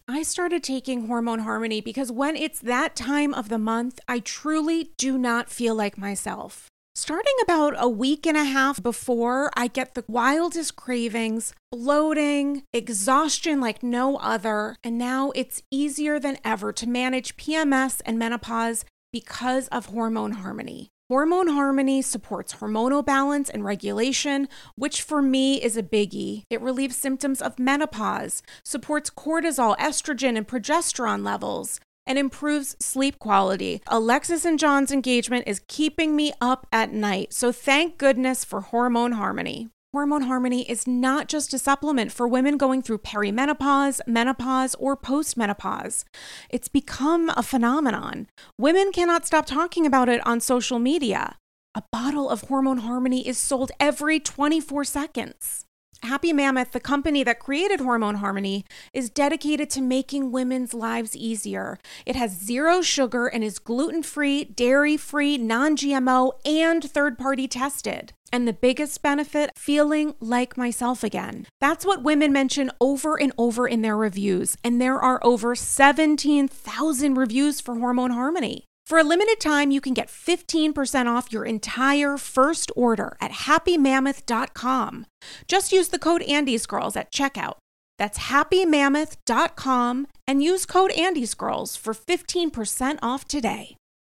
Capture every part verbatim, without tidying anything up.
I started taking Hormone Harmony because when it's that time of the month, I truly do not feel like myself. Starting about a week and a half before, I get the wildest cravings, bloating, exhaustion like no other, and now it's easier than ever to manage P M S and menopause because of Hormone Harmony. Hormone Harmony supports hormonal balance and regulation, which for me is a biggie. It relieves symptoms of menopause, supports cortisol, estrogen, and progesterone levels, and improves sleep quality. Alexis and John's engagement is keeping me up at night, so thank goodness for Hormone Harmony. Hormone Harmony is not just a supplement for women going through perimenopause, menopause, or postmenopause. It's become a phenomenon. Women cannot stop talking about it on social media. A bottle of Hormone Harmony is sold every twenty-four seconds. Happy Mammoth, the company that created Hormone Harmony, is dedicated to making women's lives easier. It has zero sugar and is gluten-free, dairy-free, non-G M O, and third-party tested. And the biggest benefit, feeling like myself again. That's what women mention over and over in their reviews. And there are over seventeen thousand reviews for Hormone Harmony. For a limited time, you can get fifteen percent off your entire first order at happy mammoth dot com. Just use the code ANDYSGIRLS at checkout. That's happy mammoth dot com and use code ANDYSGIRLS for fifteen percent off today.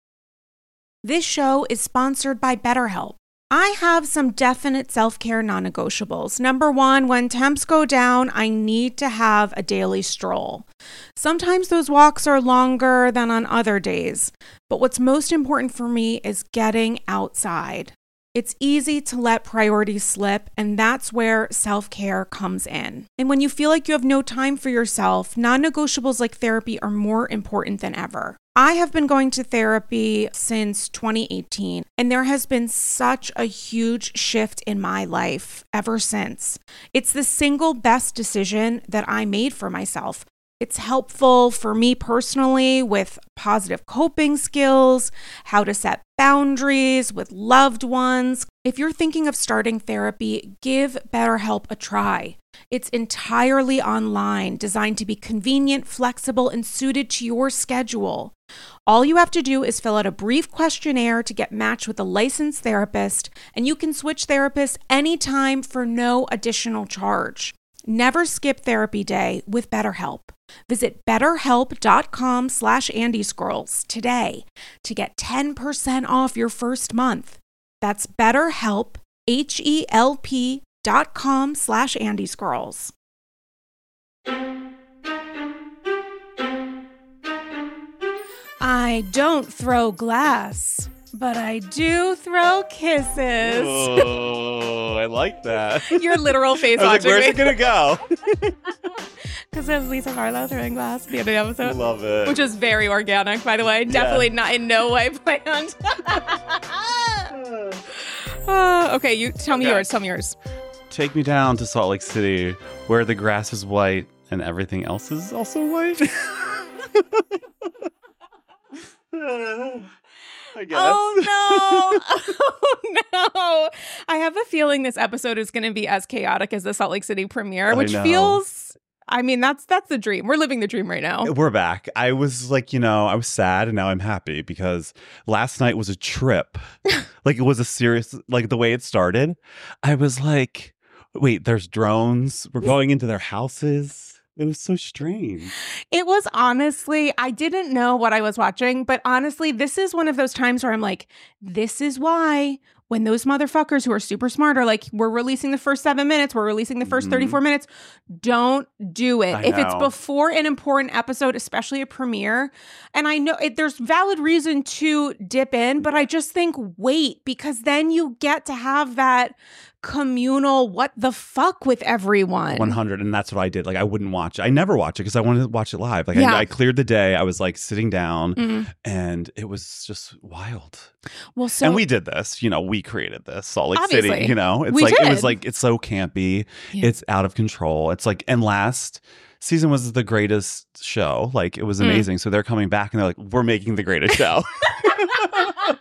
This show is sponsored by BetterHelp. I have some definite self-care non-negotiables. Number one, when temps go down, I need to have a daily stroll. Sometimes those walks are longer than on other days, but what's most important for me is getting outside. It's easy to let priorities slip, and that's where self-care comes in. And when you feel like you have no time for yourself, non-negotiables like therapy are more important than ever. I have been going to therapy since twenty eighteen, and there has been such a huge shift in my life ever since. It's the single best decision that I made for myself. It's helpful for me personally with positive coping skills, how to set boundaries with loved ones. If you're thinking of starting therapy, give BetterHelp a try. It's entirely online, designed to be convenient, flexible, and suited to your schedule. All you have to do is fill out a brief questionnaire to get matched with a licensed therapist, and you can switch therapists anytime for no additional charge. Never skip therapy day with BetterHelp. Visit betterhelp.com slash andysquirrels today to get ten percent off your first month. That's BetterHelp, H-E-L-P dot com slash andysquirrels. I don't throw glass, but I do throw kisses. Oh, I like that. Your literal face I was watching like, where's me. it gonna go? Because of Lisa Barlow throwing glass at the end of the episode. Love it. Which is very organic, by the way. Yeah. Definitely not in no way planned. uh, okay, you tell me Okay. yours. Tell me yours. Take me down to Salt Lake City, where the grass is white and everything else is also white. I guess. Oh no! Oh no! I have a feeling this episode is going to be as chaotic as the Salt Lake City premiere, I which know. feels. I mean, that's that's the dream. We're living the dream right now. We're back. I was like, you know, I was sad and now I'm happy because last night was a trip. Like it was a serious, like the way it started. I was like, wait, there's drones. We're going into their houses. It was so strange. It was honestly, I didn't know what I was watching, but honestly, this is one of those times where I'm like, this is why when those motherfuckers who are super smart are like, we're releasing the first seven minutes, we're releasing the first Mhm. thirty-four minutes, don't do it. I If it's know. before an important episode, especially a premiere, and I know it, there's valid reason to dip in, but I just think wait, because then you get to have that communal what the fuck with everyone. one hundred. And that's what I did. Like, I wouldn't watch it. I never watch it because I wanted to watch it live. Like, Yeah. I, I cleared the day. I was like sitting down Mhm. and it was just wild. Well, so and we did this. You know, we created this. Salt Lake Obviously. City, you know, it's We like, it did. was like, it's so campy. Yeah. It's out of control. It's like, and last season was the greatest show. Like, it was Mm. amazing. So they're coming back and they're like, we're making the greatest show.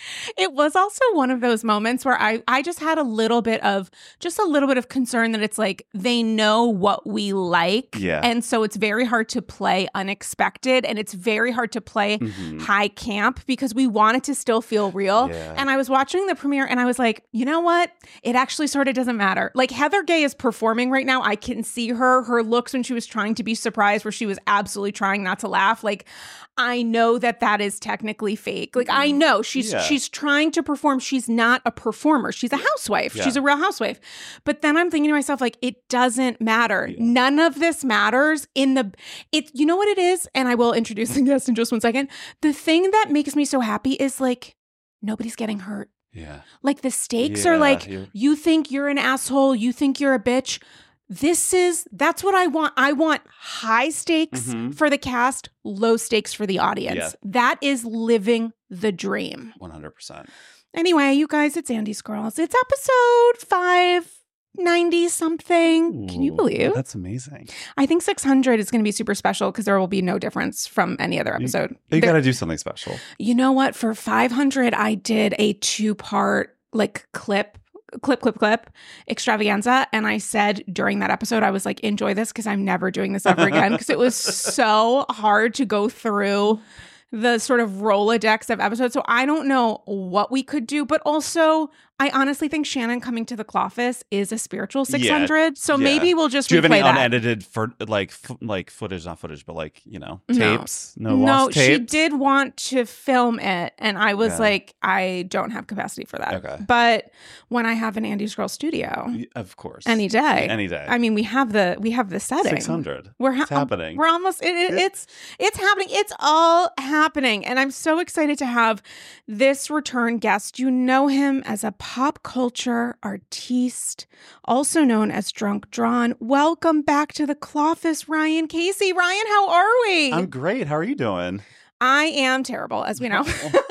It was also one of those moments where I, I just had a little bit of just a little bit of concern that it's like they know what we like. Yeah. And so it's very hard to play unexpected and it's very hard to play Mhm. high camp because we want it to still feel real. Yeah. And I was watching the premiere and I was like, you know what? It actually sort of doesn't matter. Like Heather Gay is performing right now. I can see her, her looks when she was trying to be surprised where she was absolutely trying not to laugh. Like I know that that is technically fake. Like I know she's Yeah. she's trying to perform. She's not a performer. She's a housewife. Yeah. She's a real housewife. But then I'm thinking to myself, like, it doesn't matter. Yeah. None of this matters in the it. You know what it is? And I will introduce the guest in just one second. The thing that makes me so happy is like nobody's getting hurt. Yeah. Like the stakes Yeah, are like, you're- you think you're an asshole, you think you're a bitch. This is, that's what I want. I want high stakes Mhm. for the cast, low stakes for the audience. Yeah. That is living the dream. one hundred percent. Anyway, you guys, it's Andy's Girls. It's episode five ninety something. Can you Ooh, believe? That's amazing. I think six hundred is going to be super special because there will be no difference from any other episode. You There- got to do something special. You know what? For five hundred, I did a two part like clip, clip, clip, clip extravaganza. And I said during that episode, I was like, enjoy this because I'm never doing this ever again because it was so hard to go through the sort of Rolodex of episodes. So I don't know what we could do, but also I honestly think Shannon coming to the Cloffice is a spiritual six hundred. So yeah. maybe we'll just Do you have replay any that. unedited for like f- like footage, not footage, but like you know No. tapes? No, No, lost she tapes? did want to film it. And I was Yeah. like, I don't have capacity for that. Okay. But when I have an Andy's Girl studio, Y- Of course, any day. any day. I mean, we have the we have the setting. six hundred. We're ha- It's happening. We're almost. It, it, it's it's happening. It's all happening, and I'm so excited to have this return guest. You know him as a pop culture artiste, also known as Drunk Drawn. Welcome back to the Cloffice, Ryan Casey. Ryan, how are we? I'm great. How are you doing? I am terrible, as we know.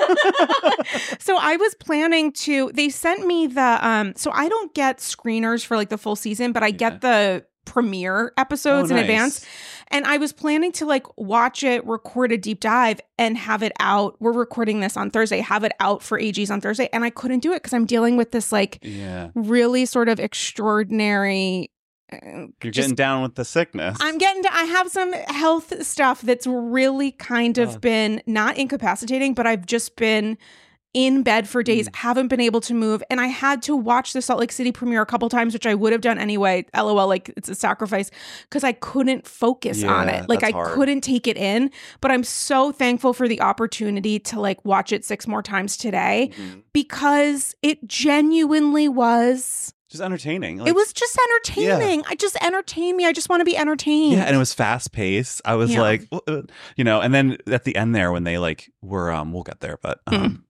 So I was planning to, they sent me the, um, so I don't get screeners for like the full season, but I get the premiere episodes Oh, in nice. advance. And I was planning to like watch it, record a deep dive and have it out. We're recording this on Thursday, have it out for A Gs on Thursday. And I couldn't do it because I'm dealing with this like Yeah, really sort of extraordinary uh, you're just- getting down with the sickness. I'm getting to, I have some health stuff that's really kind of Oh. been not incapacitating, but I've just been in bed for days, Mm. haven't been able to move. And I had to watch the Salt Lake City premiere a couple times, which I would have done anyway. LOL, like it's a sacrifice because I couldn't focus on Yeah, it. Like I that's hard. couldn't take it in, but I'm so thankful for the opportunity to like watch it six more times today Mhm. because it genuinely was, Just entertaining. Like, it was just entertaining. I just entertain me. I just want to be entertained. yeah, and it was fast paced. I was Yeah. like, uh, uh, you know, and then at the end there when they like were, um, we'll get there, but um,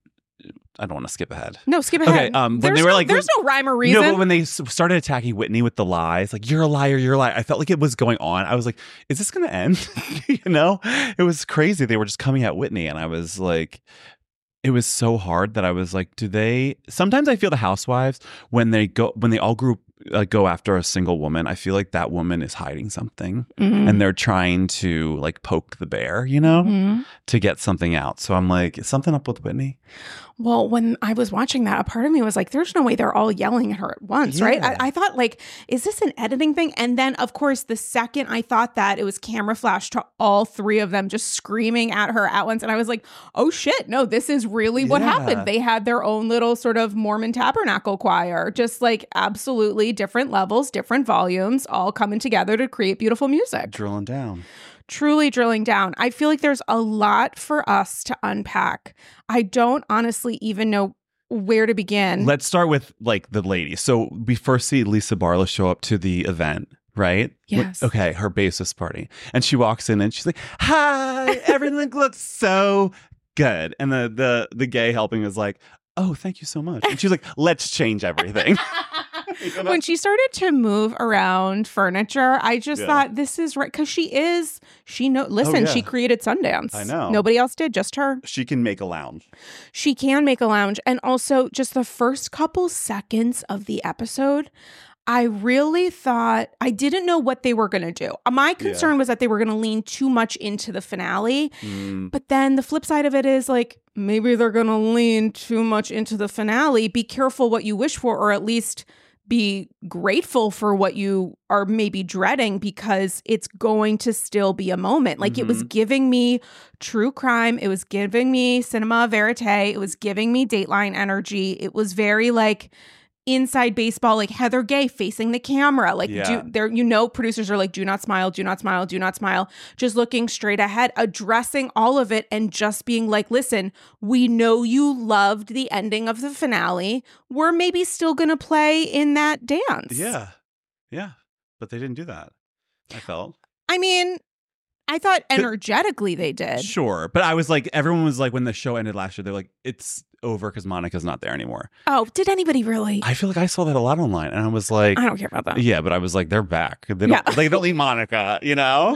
I don't want to skip ahead. No, skip ahead. Okay, um, when there's they were no, like- there's no rhyme or reason. No, but when they s- started attacking Whitney with the lies, like you're a liar, you're a liar, I felt like it was going on. I was like, is this going to end? you know, it was crazy. They were just coming at Whitney, and I was like, it was so hard that I was like, do they? Sometimes I feel the housewives when they go when they all group uh, go after a single woman. I feel like that woman is hiding something, Mhm. and they're trying to like poke the bear, you know, Mhm. to get something out. So I'm like, is something up with Whitney? Well, when I was watching that, a part of me was like, there's no way they're all yelling at her at once, right? Yeah. I, I thought, like, is this an editing thing? And then, of course, the second I thought that, it was camera flash to all three of them just screaming at her at once. And I was like, oh shit, no, this is really what Yeah. happened. They had their own little sort of Mormon tabernacle choir, just like absolutely different levels, different volumes, all coming together to create beautiful music. Drilling down. Truly drilling down. I feel like there's a lot for us to unpack. I don't honestly even know where to begin. Let's start with like the ladies. So we first see Lisa Barlow show up to the event, right? Yes. Okay, her bassist party. And she walks in and she's like, hi, everything looks so good. And the the the gay helping is like, oh, thank you so much. And she's like, let's change everything. You know? When she started to move around furniture, I just Yeah. thought this is right because she is, she know, listen, yeah. she created Sundance. I know. Nobody else did, just her. She can make a lounge. She can make a lounge. And also, just the first couple seconds of the episode, I really thought, I didn't know what they were going to do. My concern Yeah. was that they were going to lean too much into the finale. Mm. But then the flip side of it is like, maybe they're going to lean too much into the finale. Be careful what you wish for, or at least be grateful for what you are maybe dreading, because it's going to still be a moment. Like, it was Mhm. giving me true crime. It was giving me cinema verite. It was giving me Dateline energy. It was very like inside baseball, like Heather Gay facing the camera. Like, Yeah. do there, you know, producers are like, do not smile, do not smile, do not smile. Just looking straight ahead, addressing all of it, and just being like, listen, we know you loved the ending of the finale. We're maybe still going to play in that dance. Yeah. Yeah. But they didn't do that, I felt. I mean, I thought energetically they did. Sure. But I was like, everyone was like, when the show ended last year, they're like, it's over because Monica's not there anymore. Oh, did anybody really? I feel like I saw that a lot online, and I was like, I don't care about that. yeah, but I was like, they're back. They don't, Yeah. they don't need Monica, you know?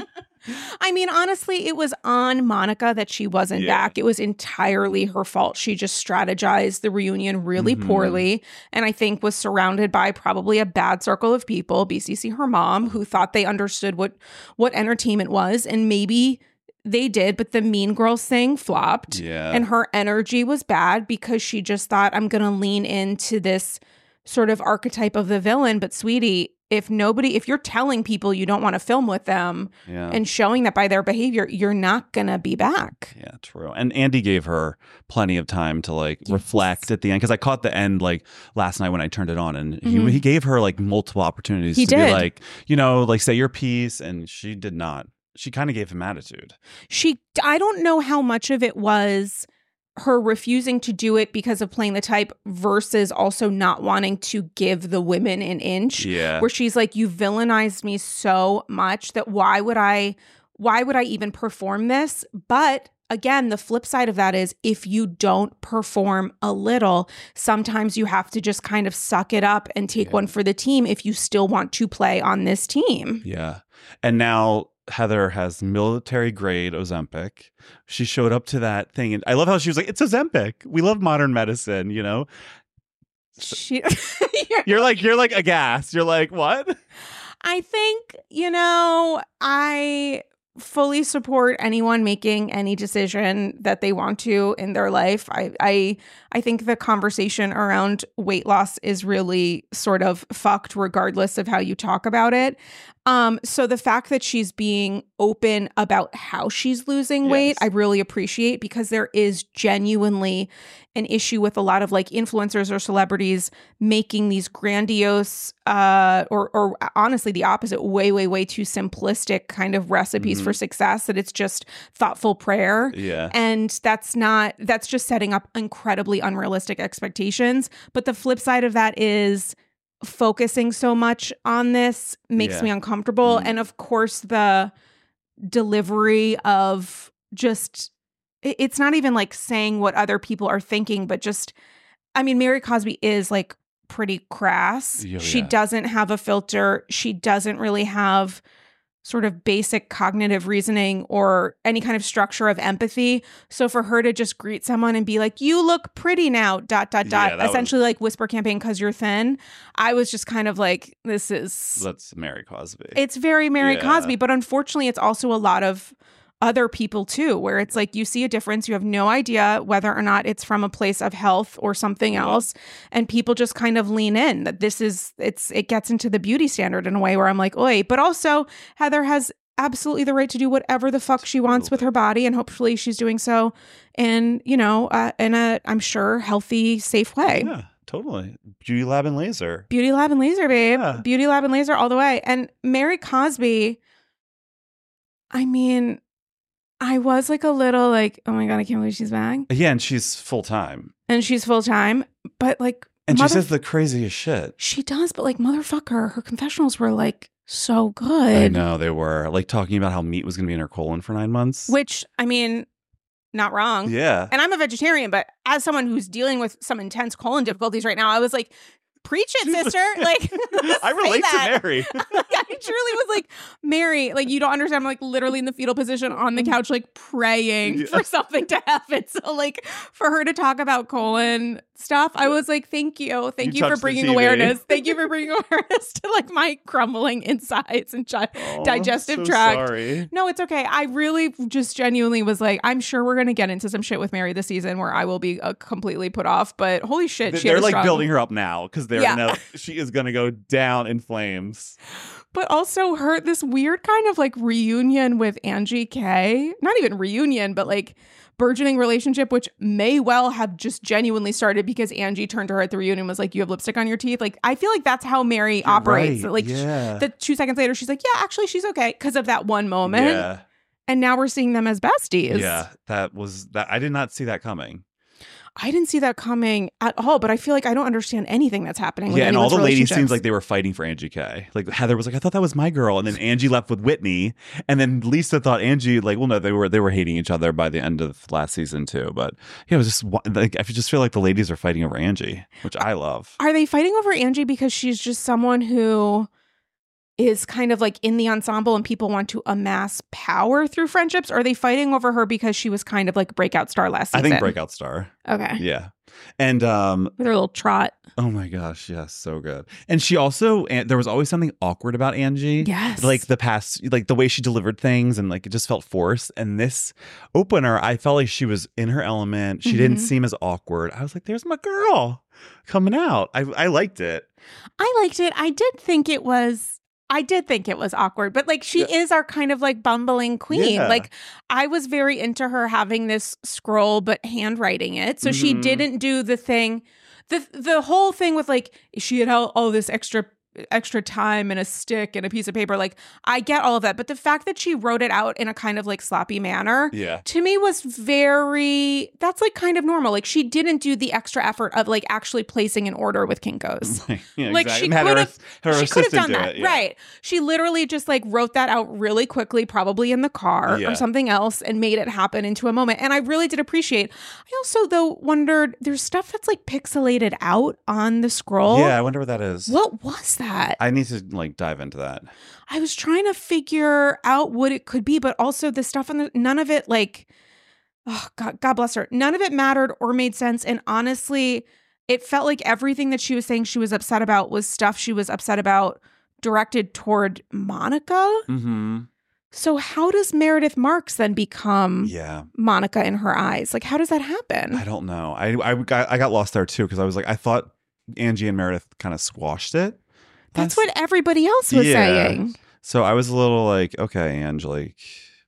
I mean, honestly, it was on Monica that she wasn't Yeah. back. It was entirely her fault. She just strategized the reunion really Mhm. poorly, and I think was surrounded by probably a bad circle of people, B C C, her mom, who thought they understood what what entertainment was, and maybe they did, but the Mean Girls thing flopped. Yeah. And her energy was bad because she just thought, I'm going to lean into this sort of archetype of the villain. But sweetie, if nobody, if you're telling people you don't want to film with them yeah. and showing that by their behavior, you're not going to be back. Yeah, true. And Andy gave her plenty of time to like Yes. reflect at the end, because I caught the end like last night when I turned it on, and Mhm. he he gave her like multiple opportunities He to did. be like, you know, like say your piece, and she did not. She kind of gave him attitude. She, I don't know how much of it was her refusing to do it because of playing the type versus also not wanting to give the women an inch. Yeah. Where she's like, you villainized me so much that why would I, why would I even perform this? But again, the flip side of that is if you don't perform a little, sometimes you have to just kind of suck it up and take Yeah. one for the team if you still want to play on this team. Yeah. And now Heather has military grade Ozempic. She showed up to that thing, and I love how she was like, it's Ozempic. We love modern medicine, you know? She, You're like, you're like aghast. You're like, what? I think, you know, I fully support anyone making any decision that they want to in their life. I I I think the conversation around weight loss is really sort of fucked regardless of how you talk about it. Um, so the fact that she's being open about how she's losing weight, Yes. I really appreciate, because there is genuinely an issue with a lot of like influencers or celebrities making these grandiose uh, or or honestly the opposite, way, way, way too simplistic kind of recipes Mhm. for success, that it's just thoughtful prayer. Yeah. And that's not, that's just setting up incredibly unrealistic expectations. But the flip side of that is focusing so much on this makes Yeah. me uncomfortable. Mm. And of course, the delivery of just, it- it's not even like saying what other people are thinking, but just, I mean, Mary Cosby is like pretty crass. Oh, She yeah. doesn't have a filter. She doesn't really have sort of basic cognitive reasoning or any kind of structure of empathy. So for her to just greet someone and be like, you look pretty now, dot, dot, dot, Yeah, that was- essentially like whisper campaign because you're thin, I was just kind of like, this is, That's Mary Cosby. it's very Mary Yeah. Cosby. But unfortunately, it's also a lot of other people too, where it's like you see a difference, you have no idea whether or not it's from a place of health or something Yeah. else, and people just kind of lean in that this is, it's, it gets into the beauty standard in a way where I'm like, oi. But also Heather has absolutely the right to do whatever the fuck she wants with her body, and hopefully she's doing so in, you know, uh, in a, I'm sure, healthy, safe way. Yeah, totally. Beauty Lab and Laser. Beauty Lab and Laser, babe. Yeah. Beauty Lab and Laser all the way. And Mary Cosby, I mean, I was like a little like, oh my God, I can't believe she's back. Yeah, and she's full time. And she's full time. But like, And she mother- says the craziest shit. she does, but like, motherfucker, her confessionals were like so I good. know they were like talking about how meat was going to be in her colon for nine months. Which, I mean, not wrong. Yeah. And I'm a vegetarian, but as someone who's dealing with some intense colon difficulties right now, I was like, preach it, sister. Like, I say relate that. to Mary. Like, I truly was like, Mary, like, you don't understand. I'm like literally in the fetal position on the couch, like praying Yeah. for something to happen. So like for her to talk about colon stuff, I was like, thank you. Thank You you, for touched the bringing T V. awareness. Thank you for bringing awareness to like my crumbling insides and chi- Oh, digestive so tract. Sorry. No, it's okay. I really just genuinely was like, I'm sure we're going to get into some shit with Mary this season where I will be uh, completely put off, but holy shit. Th- she had They're a like strong- building her up now because they're Yeah. gonna. She is gonna go down in flames. But also her, this weird kind of like reunion with Angie K. Not even reunion, but like burgeoning relationship, which may well have just genuinely started because Angie turned to her at the reunion and was like, you have lipstick on your teeth. Like, I feel like that's how Mary You're operates. right. Like, Yeah. the two seconds later, she's like, yeah, actually, she's okay because of that one moment. Yeah. And now we're seeing them as besties. Yeah. That was that. I did not see that coming. I didn't see that coming at all, but I feel like I don't understand anything that's happening with Yeah, and all anyone's the ladies relationships. seems like they were fighting for Angie K. Like Heather was like, I thought that was my girl, and then Angie left with Whitney, and then Lisa thought Angie like, well, no, they were they were hating each other by the end of last season too. But yeah, it was just like I just feel like the ladies are fighting over Angie, which I love. Are they fighting over Angie because she's just someone who is kind of like in the ensemble and people want to amass power through friendships? Or are they fighting over her because she was kind of like breakout star last I season? think breakout star. Okay. Yeah, and um, With her little trot. oh my gosh, yes, so good. And she also, and there was always something awkward about Angie. Yes. Like the past, like the way she delivered things, and like it just felt forced. And this opener, I felt like she was in her element. She didn't Mhm. seem as awkward. I was like, "There's my girl coming out." I I liked it. I liked it. I did think it was. I did think it was awkward, but like she Yeah. is our kind of like bumbling queen. Yeah. Like I was very into her having this scroll, but handwriting it. So she Mhm. didn't do the thing, the the whole thing with like she had all, all this extra extra time and a stick and a piece of paper. Like I get all of that, but the fact that she wrote it out in a kind of like sloppy manner. Yeah. To me was very, that's like kind of normal. Like she didn't do the extra effort of like actually placing an order with Kinko's. Yeah, Like, exactly. she And had her, could've- her She could have assistant done do that. it, yeah. Right. She literally just like wrote that out really quickly, probably in the car Yeah. or something else, and made it happen into a moment. And I really did appreciate. I also though wondered, there's stuff that's like pixelated out on the scroll. Yeah, I wonder what that is. What was that? I need to like dive into that. I was trying to figure out what it could be, but also the stuff on the, none of it like, oh God, God bless her. None of it mattered or made sense. And honestly, it felt like everything that she was saying she was upset about was stuff she was upset about directed toward Monica. Mm-hmm. So how does Meredith Marks then become Yeah. Monica in her eyes? Like, how does that happen? I don't know. I I got, I got lost there too because I was like, I thought Angie and Meredith kind of squashed it. That's what everybody else was Yeah. saying. So I was a little like, okay, Angelique,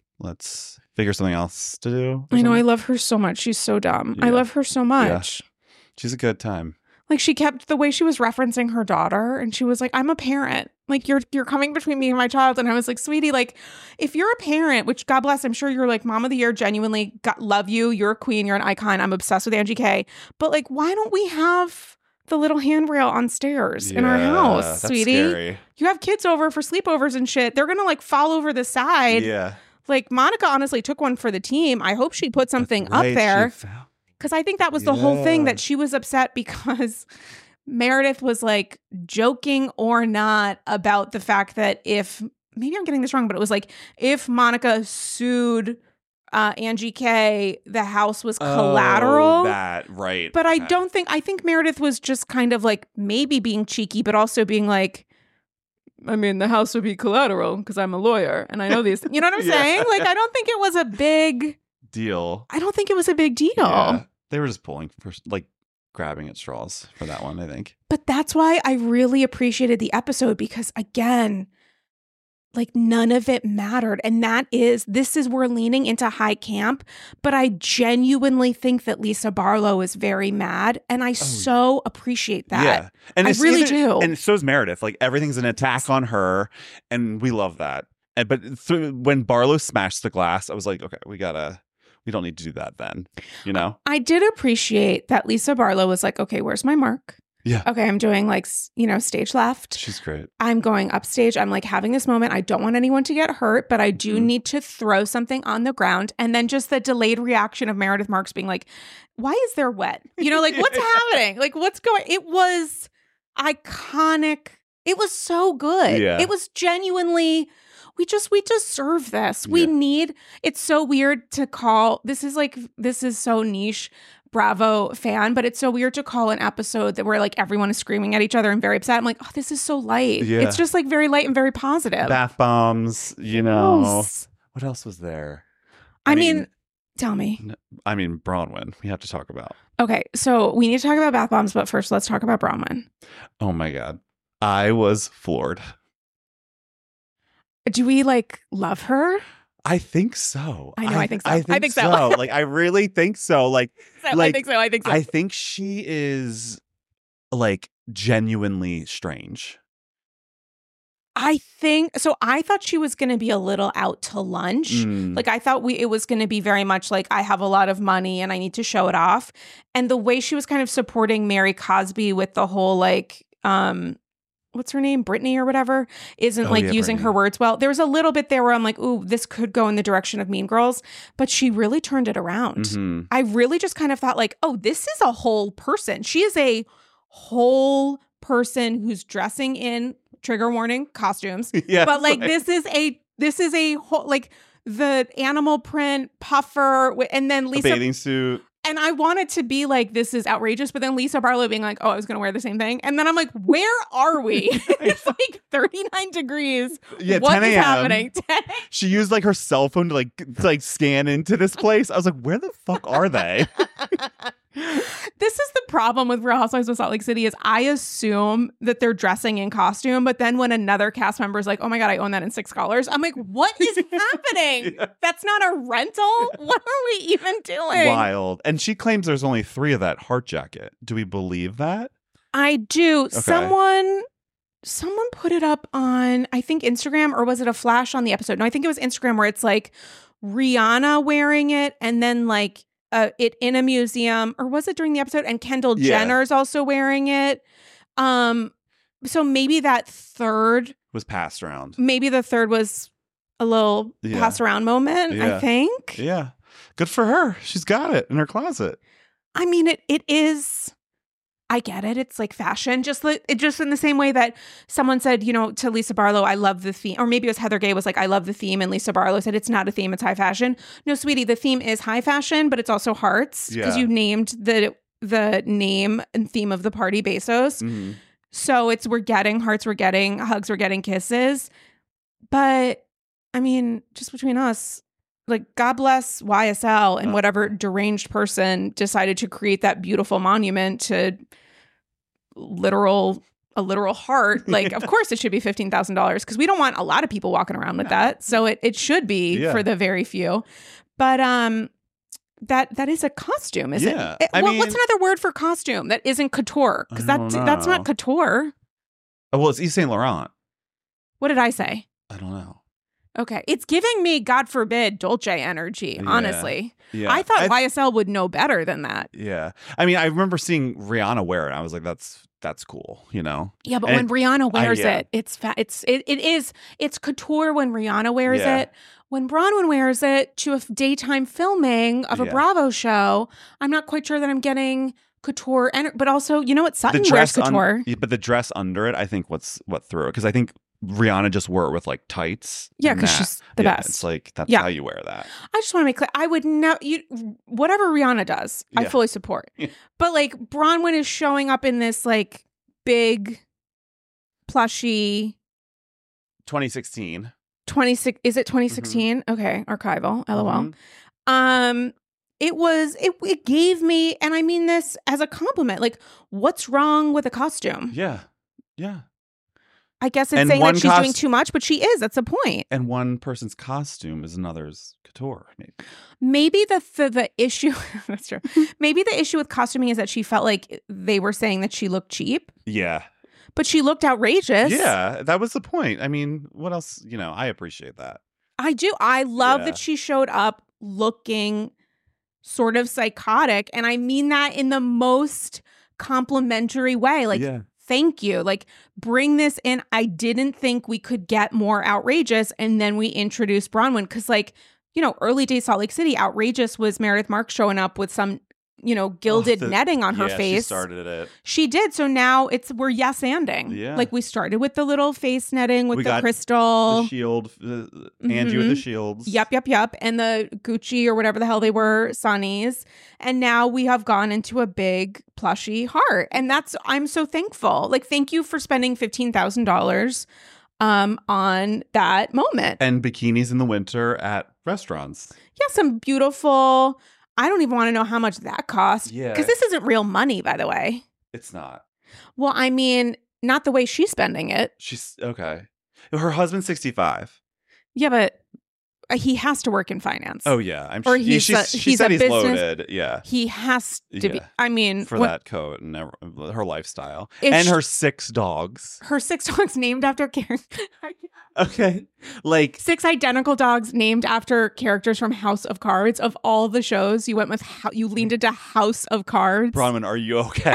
let's figure something else to do. or I know. I something. love her so much. She's so dumb. I Yeah. love her so much. She's a good time. Like she kept the way she was referencing her daughter, and she was like, I'm a parent. Like you're you're coming between me and my child. And I was like, sweetie, like if you're a parent, which God bless, I'm sure you're like mom of the year, genuinely got, love you. You're a queen. You're an icon. I'm obsessed with Angie K. But like, why don't we have the little handrail on stairs in our Yeah, house, that's sweetie? Scary. You have kids over for sleepovers and shit. They're going to like fall over the side. Yeah. Like Monica honestly took one for the team. I hope she put something That's right, up there. she found- Because I think that was the whole thing, Yeah. that she was upset because Meredith was like joking or not about the fact that if, maybe I'm getting this wrong, but it was like if Monica sued uh, Angie K, the house was collateral. Oh, that, right. But I Okay. don't think, I think Meredith was just kind of like maybe being cheeky, but also being like, I mean, the house would be collateral because I'm a lawyer and I know these. You know what I'm Yeah. saying? Like, I don't think it was a big, Deal. I don't think it was a big deal. Yeah. They were just pulling for like grabbing at straws for that one, I think. But that's why I really appreciated the episode, because again, like none of it mattered. And that is, this is, we're leaning into high camp, but I genuinely think that Lisa Barlow is very mad. And I so appreciate that. Yeah. And I it's really even- do. And so's Meredith. Like everything's an attack on her. And we love that. And but through, when Barlow smashed the glass, I was like, okay, we gotta we don't need to do that then. You know? I did appreciate that Lisa Barlow was like, okay, where's my mark? Yeah. Okay, I'm doing like, s- you know, stage left. She's great. I'm going upstage. I'm like having this moment. I don't want anyone to get hurt, but I do Mhm. need to throw something on the ground. And then just the delayed reaction of Meredith Marks being like, why is there wet? You know, like what's happening? Like what's going? It was iconic. It was so good. Yeah. It was genuinely, we just, we deserve this. We Yeah. need, it's so weird to call, this is like, this is so niche, Bravo fan, but it's so weird to call an episode that where like everyone is screaming at each other and very upset. I'm like, oh, this is so light. Yeah. It's just like very light and very positive. Bath bombs, you know. Yes. What else was there? I, I mean, mean, tell me. I mean, Bronwyn, we have to talk about. Okay, so we need to talk about bath bombs, but first let's talk about Bronwyn. Oh my God. I was floored. Do we like love her? I think so. I know. I, I think so. I think, I think so. so. Like, I really think so. Like, so, like, I think so. I think so. I think she is like genuinely strange. I think so. I thought she was going to be a little out to lunch. Mm. Like I thought we it was going to be very much like I have a lot of money and I need to show it off. And the way she was kind of supporting Mary Cosby with the whole like um what's her name? Brittany or whatever, isn't oh, like yeah, using Brittany. her words well. There was a little bit there where I'm like, ooh, this could go in the direction of Mean Girls, but she really turned it around. Mm-hmm. I really just kind of thought like, oh, this is a whole person. She is a whole person who's dressing in, trigger warning, costumes. Yes, but like right. this is a this is a whole like the animal print puffer and then Lisa a bathing suit. And I wanted to be like, this is outrageous. But then Lisa Barlow being like, oh, I was going to wear the same thing. And then I'm like, where are we? It's like thirty-nine degrees. Yeah, what ten a.m. is happening? She used like her cell phone to like to, like scan into this place. I was like, where the fuck are they? This is the problem with Real Housewives of Salt Lake City is I assume that they're dressing in costume. But then when another cast member is like, oh my God, I own that in six dollars. I'm like, what is happening? Yeah. That's not a rental. What are we even doing? Wild. And she claims there's only three of that heart jacket. Do we believe that? I do. Okay. Someone someone put it up on, I think Instagram, or was it a flash on the episode? No, I think it was Instagram where it's like Rihanna wearing it and then like uh, it in a museum, or was it during the episode? And Kendall yeah. Jenner's also wearing it. Um, so maybe that third was passed around. Maybe the third was a little yeah. pass around moment, yeah. I think. Yeah. Good for her. She's got it in her closet. I mean, it it is. I get it. It's like fashion, just like it just in the same way that someone said, you know, to Lisa Barlow, I love the theme. Or maybe it was Heather Gay was like, I love the theme. And Lisa Barlow said, it's not a theme, it's high fashion. No, sweetie, the theme is high fashion, but it's also hearts because yeah. you named the the name and theme of the party Bezos. Mm-hmm. So it's we're getting hearts, we're getting hugs, we're getting kisses. But I mean, just between us, like, God bless Y S L and whatever deranged person decided to create that beautiful monument to literal a literal heart. Like, of course it should be fifteen thousand dollars because we don't want a lot of people walking around with that. So it, it should be yeah. for the very few. But um, that that is a costume, isn't yeah. it? I well, mean, what's another word for costume that isn't couture? Because that's, that's not couture. Oh, well, it's Yves Saint Laurent. What did I say? I don't know. Okay. It's giving me, God forbid, Dolce energy, yeah. honestly. Yeah. I thought I, Y S L would know better than that. Yeah. I mean, I remember seeing Rihanna wear it. I was like, that's that's cool, you know? Yeah, but and when Rihanna wears I, yeah. it, it's fa- it's it, it is it's couture when Rihanna wears yeah. it. When Bronwyn wears it to a daytime filming of a yeah. Bravo show, I'm not quite sure that I'm getting couture and but also, you know what, Sutton the wears dress couture. Un- but the dress under it, I think what's what threw it because I think Rihanna just wore it with like tights. Yeah, because she's the yeah, best. It's like that's yeah. how you wear that. I just want to make clear, I would never, you, whatever Rihanna does, yeah. I fully support. Yeah. But like Bronwyn is showing up in this like big, plushy. twenty sixteen twenty-six Is it twenty sixteen? Mm-hmm. Okay, archival. L O L. Mm-hmm. Um, it was. It it gave me, and I mean this as a compliment. Like, what's wrong with a costume? Yeah, yeah. I guess it's and saying that she's cost- doing too much, but she is. That's the point. And one person's costume is another's couture. Maybe. Maybe the the, the issue. That's true. Maybe the issue with costuming is that she felt like they were saying that she looked cheap. Yeah. But she looked outrageous. Yeah, that was the point. I mean, what else? You know, I appreciate that. I do. I love yeah. that she showed up looking sort of psychotic. And I mean that in the most complimentary way. Like, yeah. thank you. Like, bring this in. I didn't think we could get more outrageous. And then we introduced Bronwyn. Because, like, you know, early days Salt Lake City, outrageous was Meredith Marks showing up with some you know, gilded Oh, the- netting on her yeah, face. She started it. She did. So now it's we're yes anding. Yeah. Like we started with the little face netting with We the got crystal. The shield, uh, Angie with the shields. Yep, yep, yep. And the Gucci or whatever the hell they were, Sunnies. And now we have gone into a big plushy heart. And that's, I'm so thankful. Like, thank you for spending fifteen thousand dollars um, on that moment. And bikinis in the winter at restaurants. Yeah, some beautiful, I don't even want to know how much that cost. Yeah. Because this isn't real money, by the way. It's not. Well, I mean, not the way she's spending it. She's okay. Her husband's sixty-five. Yeah, but he has to work in finance. Oh yeah, I'm Or sure. he's She, a- she he's said a he's business- loaded. Yeah. He has to be. Yeah. I mean, For what- that coat and ever- her lifestyle If and she- her six dogs. her six dogs named after characters. Okay, like Six identical dogs named after characters from House of Cards. Of all the shows, you went with how you leaned into House of Cards. Bronwyn, are you okay?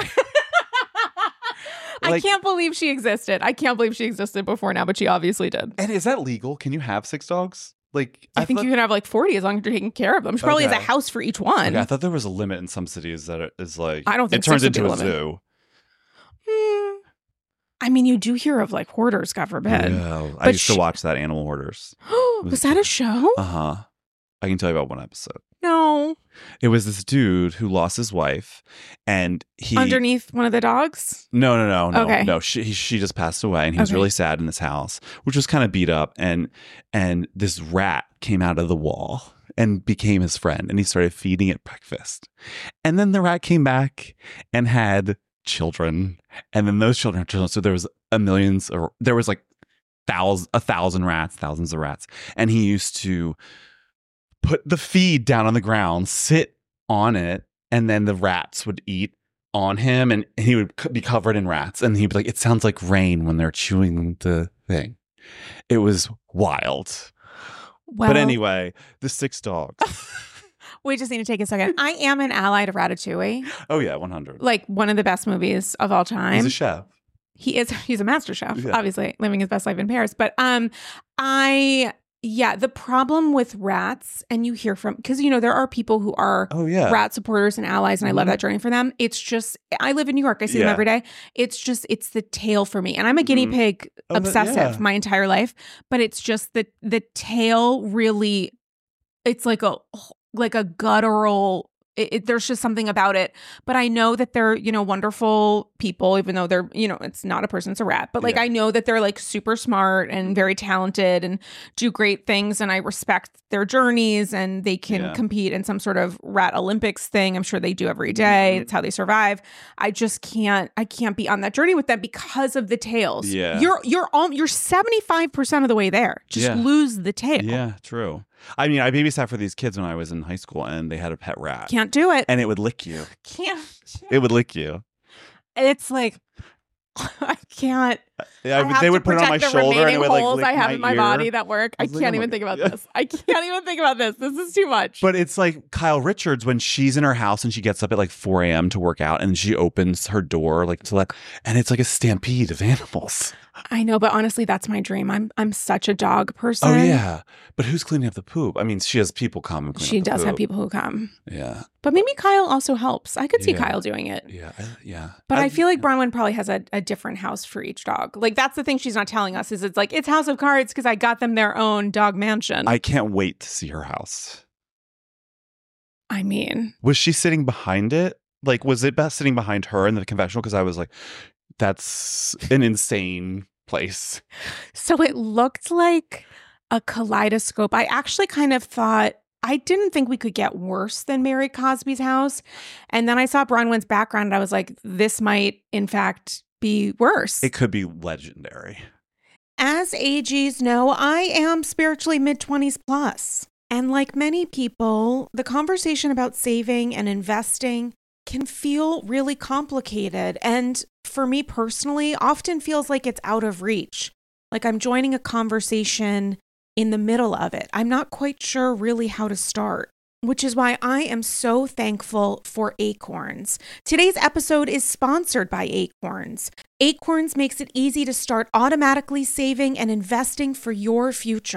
I like- can't believe she existed. I can't believe she existed before now, but she obviously did. And is that legal? Can you have six dogs? Like I, think thought, you can have like forty as long as you're taking care of them. She probably has Okay. a house for each one. okay, I thought there was a limit in some cities that it is like I don't think it turns six would into be a the limit. zoo. Hmm. I mean, you do hear of like hoarders, God forbid. Yeah, I But used to sh- watch that Animal Hoarders. Was that a show? Uh huh. I can tell you about one episode. No. It was this dude who lost his wife, and he Underneath one of the dogs? No, no, no, no, Okay. no. She he, she just passed away, and he was Okay. really sad in this house, which was kind of beat up. And and this rat came out of the wall and became his friend, and he started feeding it breakfast. And then the rat came back and had children, and then those children had children. So there was a millions, or there was like thousands, a thousand rats, thousands of rats, and he used to put the feed down on the ground, sit on it, and then the rats would eat on him, and he would c- be covered in rats, and he'd be like, it sounds like rain when they're chewing the thing. It was wild. Well, But anyway, the six dogs. we just need to take a second. I am an ally to Ratatouille, Oh yeah, one hundred. like one of the best movies of all time. He's a chef. He is he's a master chef, Yeah. obviously living his best life in Paris. But um, I yeah, the problem with rats, and you hear from because you know there are people who are Oh yeah. rat supporters and allies, and I love Mhm. that journey for them. It's just I live in New York. I see them Yeah. every day. It's just it's the tail for me, and I'm a guinea Mhm. pig Oh, that- obsessive yeah. my entire life. But it's just the the tail really. It's like a like a guttural. It, it, there's just something about it. But I know that they're, you know, wonderful people, even though they're, you know, it's not a person, it's a rat. But like, Yeah. I know that they're like super smart and very talented and do great things. And I respect their journeys and they can Yeah. compete in some sort of rat Olympics thing. I'm sure they do every day. Mhm. It's how they survive. I just can't, I can't be on that journey with them because of the tails. Yeah. You're, you're all, you're seventy-five percent of the way there. Just Yeah. lose the tail. Yeah, true. I mean, I babysat for these kids when I was in high school, and they had a pet rat, Can't do it. and it would lick you. Can't. It would lick you. It's like, I can't. Yeah, I I would- have they to would put it on my protect the shoulder, and it remaining would like holes lick I have my in my ear. body that work. I, I was like, can't oh even my- think about yeah. this. I can't even think about this. This is too much. But it's like Kyle Richards when she's in her house and she gets up at like four a.m. to work out, and she opens her door like to let, and it's like a stampede of animals. I know, but honestly, that's my dream. I'm I'm such a dog person. Oh yeah, but who's cleaning up the poop? I mean, she has people come and clean She up the does have poop. people who come. Yeah, But maybe Kyle also helps. I could see Yeah. Kyle doing it. yeah, I, yeah. But I, feel like Bronwyn probably has a, a different house for each dog. Like that's the thing she's not telling us is it's like it's House of Cards because I got them their own dog mansion. I can't wait to see her house. I mean, Was she sitting behind it? Like, was it best sitting behind her in the confessional? Because I was like, that's an insane place. so it looked like a kaleidoscope. I actually kind of thought I didn't think we could get worse than Mary Cosby's house. And then I saw Bronwyn's background and I was like, this might in fact be worse. It could be legendary. As A Gs know, I am spiritually mid-twenties plus. And like many people, the conversation about saving and investing can feel really complicated. And for me personally, often feels like it's out of reach. Like I'm joining a conversation in the middle of it. I'm not quite sure really how to start. Which is why I am so thankful for Acorns. Today's episode is sponsored by Acorns. Acorns makes it easy to start automatically saving and investing for your future.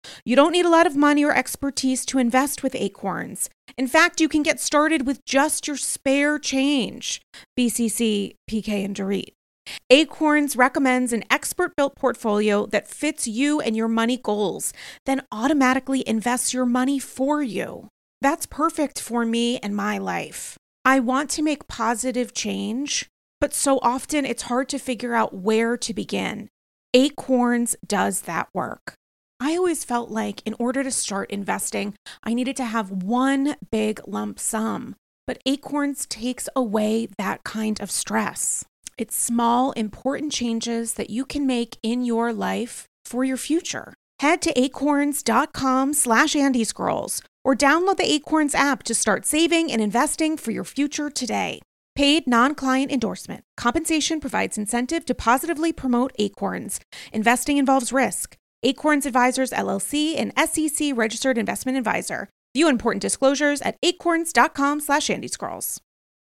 You don't need a lot of money or expertise to invest with Acorns. In fact, you can get started with just your spare change. B C C, P K, and Dorit. Acorns recommends an expert-built portfolio that fits you and your money goals, then automatically invests your money for you. That's perfect for me and my life. I want to make positive change, but so often it's hard to figure out where to begin. Acorns does that work. I always felt like in order to start investing, I needed to have one big lump sum, but Acorns takes away that kind of stress. It's small, important changes that you can make in your life for your future. Head to acorns.com slash Andy Scrolls or download the Acorns app to start saving and investing for your future today. Paid non-client endorsement. Compensation provides incentive to positively promote Acorns. Investing involves risk. Acorns Advisors, L L C, an S E C registered investment advisor. View important disclosures at acorns.com slash Andy Scrolls.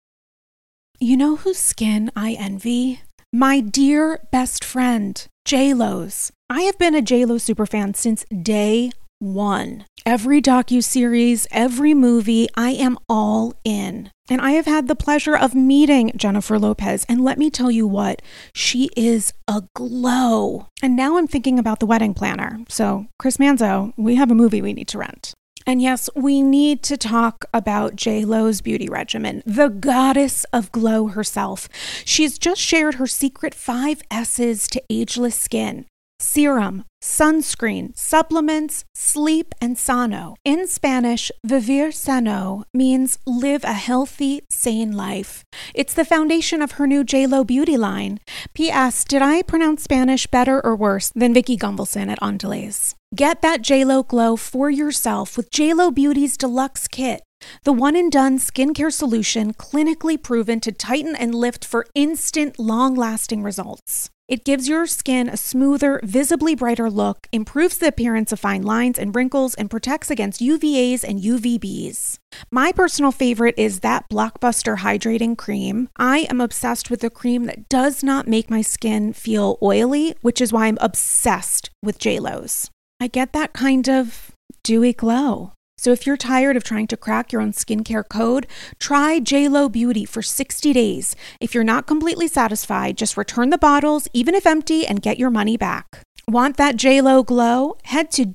You know whose skin I envy? My dear best friend, J-Lo's. I have been a J-Lo superfan since day one. Every docuseries, every movie, I am all in. And I have had the pleasure of meeting Jennifer Lopez, and let me tell you what, she is a glow. And now I'm thinking about the wedding planner. So, Chris Manzo, we have a movie we need to rent. And yes, we need to talk about J-Lo's beauty regimen, the goddess of glow herself. She's just shared her secret five S's to ageless skin: serum, sunscreen, supplements, sleep, and sano. In Spanish, vivir sano means live a healthy, sane life. It's the foundation of her new J-Lo beauty line. P S. Did I pronounce Spanish better or worse than Vicky Gunvalson at Andalays? Get that J-Lo glow for yourself with J-Lo Beauty's Deluxe Kit, the one-and-done skincare solution clinically proven to tighten and lift for instant, long-lasting results. It gives your skin a smoother, visibly brighter look, improves the appearance of fine lines and wrinkles, and protects against U V As and U V Bs. My personal favorite is that Blockbuster Hydrating Cream. I am obsessed with a cream that does not make my skin feel oily, which is why I'm obsessed with J-Lo's. I get that kind of dewy glow. So if you're tired of trying to crack your own skincare code, try J-Lo Beauty for sixty days. If you're not completely satisfied, just return the bottles, even if empty, and get your money back. Want that J-Lo glow? Head to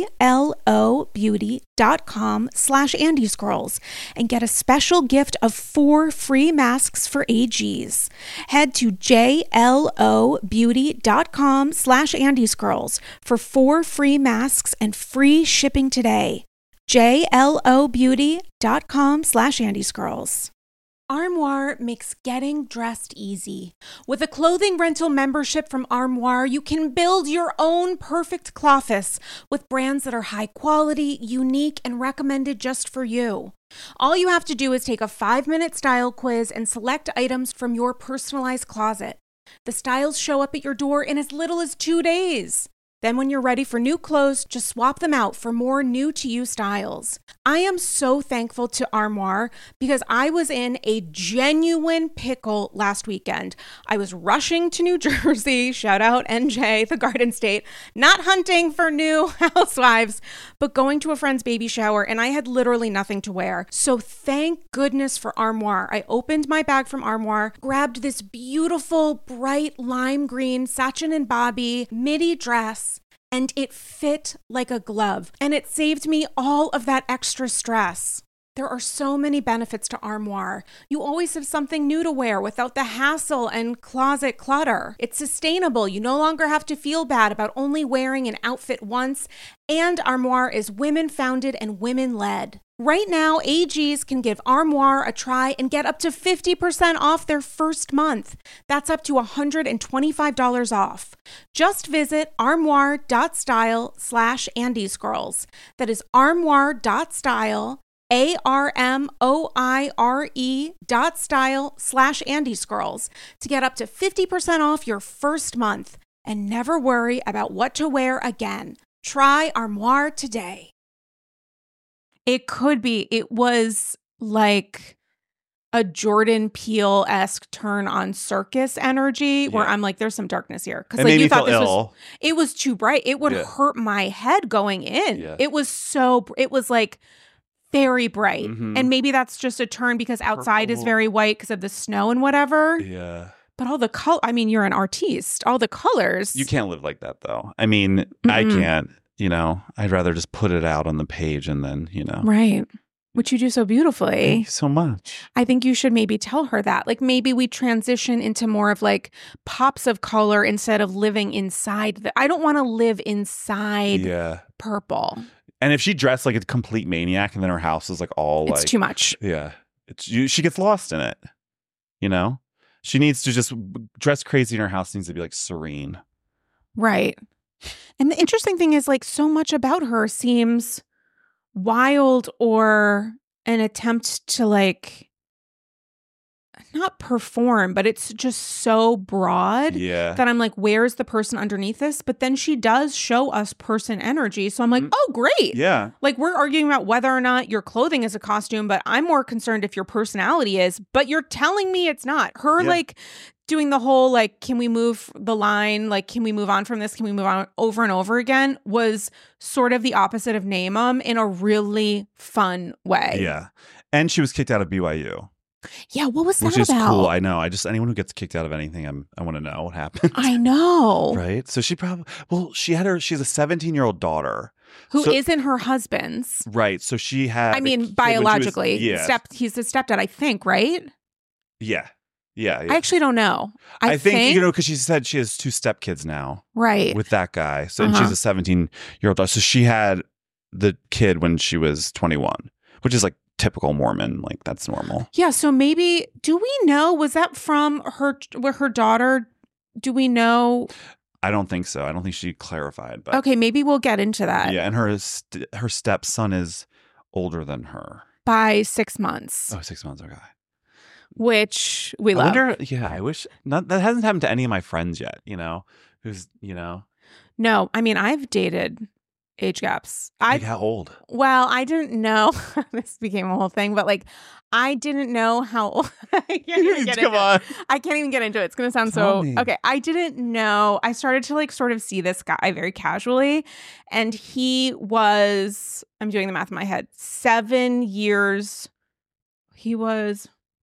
jlobeauty.com slash Andy Scrolls and get a special gift of four free masks for A Gs. Head to jlobeauty.com slash Andy Scrolls for four free masks and free shipping today. jlobeauty.com slash Andy Scrolls. Armoire makes getting dressed easy. With a clothing rental membership from Armoire, you can build your own perfect clothes with brands that are high quality, unique, and recommended just for you. All you have to do is take a five-minute style quiz and select items from your personalized closet. The styles show up at your door in as little as two days. Then when you're ready for new clothes, just swap them out for more new-to-you styles. I am so thankful to Armoire because I was in a genuine pickle last weekend. I was rushing to New Jersey, shout out N J, the Garden State, not hunting for new housewives, but going to a friend's baby shower, and I had literally nothing to wear. So thank goodness for Armoire. I opened my bag from Armoire, grabbed this beautiful, bright lime green Sachin and Bobby midi dress, and it fit like a glove, and it saved me all of that extra stress. There are so many benefits to Armoire. You always have something new to wear without the hassle and closet clutter. It's sustainable. You no longer have to feel bad about only wearing an outfit once, and Armoire is women-founded and women-led. Right now, A Gs can give Armoire a try and get up to fifty percent off their first month. That's up to one hundred twenty-five dollars off. Just visit armoire.style slash Andy Scrolls. That is armoire.style, A R M O I R E dot style slash Andy Scrolls to get up to fifty percent off your first month and never worry about what to wear again. Try Armoire today. It could be. It was like a Jordan Peele-esque turn on circus energy where Yeah. I'm like, there's some darkness here. Because It like made you me thought feel this ill. was it was too bright. It would Yeah. hurt my head going in. Yeah. It was so br- it was like very bright. Mhm. And maybe that's just a turn because outside is Purple. very white because of the snow and whatever. Yeah. But all the color, I mean, you're an artiste. All the colors. You can't live like that, though. I mean, I Mm-mm. can't. You know, I'd rather just put it out on the page and then, you know. Right. Which you do so Thank beautifully. you so much. I think you should maybe tell her that. Like maybe we transition into more of like pops of color instead of living inside. The, I don't want to live inside Yeah. purple. And if she dressed like a complete maniac and then her house is like all It's like, too much. yeah, it's you, she gets lost in it. You know, she needs to just dress crazy, and her house needs to be like serene. Right. And the interesting thing is like so much about her seems wild or an attempt to like not perform, but it's just so broad Yeah. that I'm like, where's the person underneath this? But then she does show us person energy. So I'm like, Mm. oh, great. Yeah. Like we're arguing about whether or not your clothing is a costume, but I'm more concerned if your personality is, but you're telling me it's not. Her Yeah. like doing the whole like, can we move the line? Like, can we move on from this? Can we move on over and over again? Was sort of the opposite of Name 'em in a really fun way. Yeah. And she was kicked out of B Y U, Yeah, what was that which is about? cool. I know. I just, anyone who gets kicked out of anything, I'm, I want to know what happened. I know. Right. So she probably, well, she had her, she's a seventeen year old daughter. Who So- not her husband's? Right. So she had, I a mean, kid when she was- biologically. yeah. Step he's a stepdad, I think, right? Yeah. Yeah. yeah. I actually don't know. I, I think, you know, because she said she has two stepkids now right. with that guy. So and Uh-huh. she's a seventeen year old daughter. So she had the kid when she was twenty-one, which is like typical Mormon. Like that's normal. Yeah, so maybe do we know was that from her where her daughter do we know I don't think so. I don't think she clarified. But okay, maybe we'll get into that yeah, and her st- her stepson is older than her. by six months, Oh, six months. Okay. which we I love. wonder. Yeah, I wish not, that hasn't happened to any of my friends yet. You know, who's you know, No, I mean I've dated age gaps. I like how old? well, I didn't know this became a whole thing, but like I didn't know how old I can't even get Come into on. it. I can't even get into it. It's gonna sound Tell so me. okay. I didn't know. I started to like sort of see this guy very casually, and he was. I'm doing the math in my head. Seven years. He was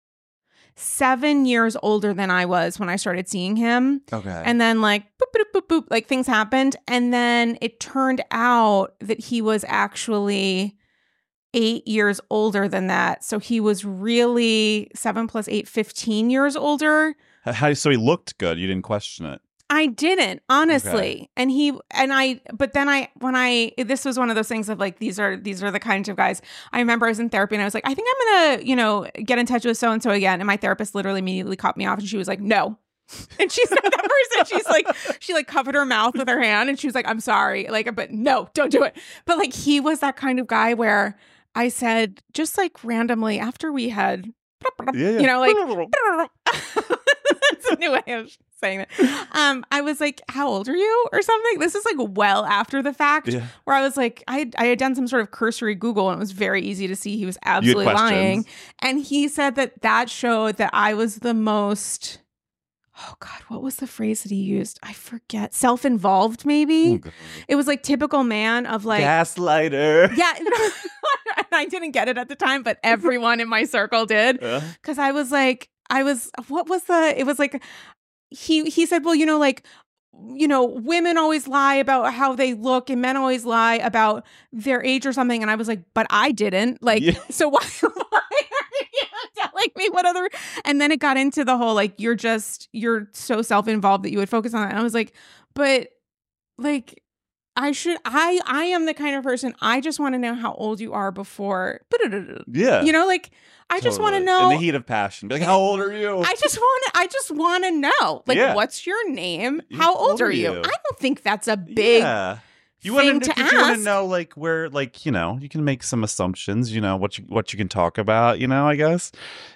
seven years older than I was when I started seeing him. Okay. And then like boop, boop, boop, boop, like things happened. And then it turned out that he was actually eight years older than that. So he was really seven plus eight, fifteen years older. How so he looked good. You didn't question it. I didn't, honestly. Okay. And he and I but then I when I this was one of those things of like these are these are the kinds of guys. I remember I was in therapy and I was like, I think I'm gonna, you know, get in touch with so and so again. And my therapist literally immediately cut me off and she was like, no. And she's not that person. She's like, she like covered her mouth with her hand and she was like, I'm sorry. Like, but no, don't do it. But like he was that kind of guy where I said, just like randomly after we had Yeah, yeah. you know, like that's a new way of saying it. Um, I was like, "How old are you?" or something. This is like well after the fact, Yeah. where I was like, I had, I had done some sort of cursory Google, and it was very easy to see he was absolutely questions. lying. And he said that that showed that I was the most. Oh God, what was the phrase that he used? I forget. Self-involved, maybe. Oh, God. It was like typical man of like. Gaslighter. Yeah, and I didn't get it at the time, but everyone in my circle did. Uh, Because I was like, I was, what was the, it was like, he, he said, well, you know, like, you know, women always lie about how they look and men always lie about their age or something. And I was like, but I didn't. Like, Yeah. so why, why are you telling me what other, and then it got into the whole, like, you're just, you're so self-involved that you would focus on that. And I was like, but like, I should, I, I am the kind of person, I just want to know how old you are before, yeah. you know, like, I just want to Totally. know. In the heat of passion. Be like, how old are you? I just want to. I just want to know, like, Yeah. what's your name? Yeah, How how old old are are you? you? I don't think that's a big. Yeah. You thing want to to you want ask. to know like where like you know you can make some assumptions, you know what you what you can talk about, you know I guess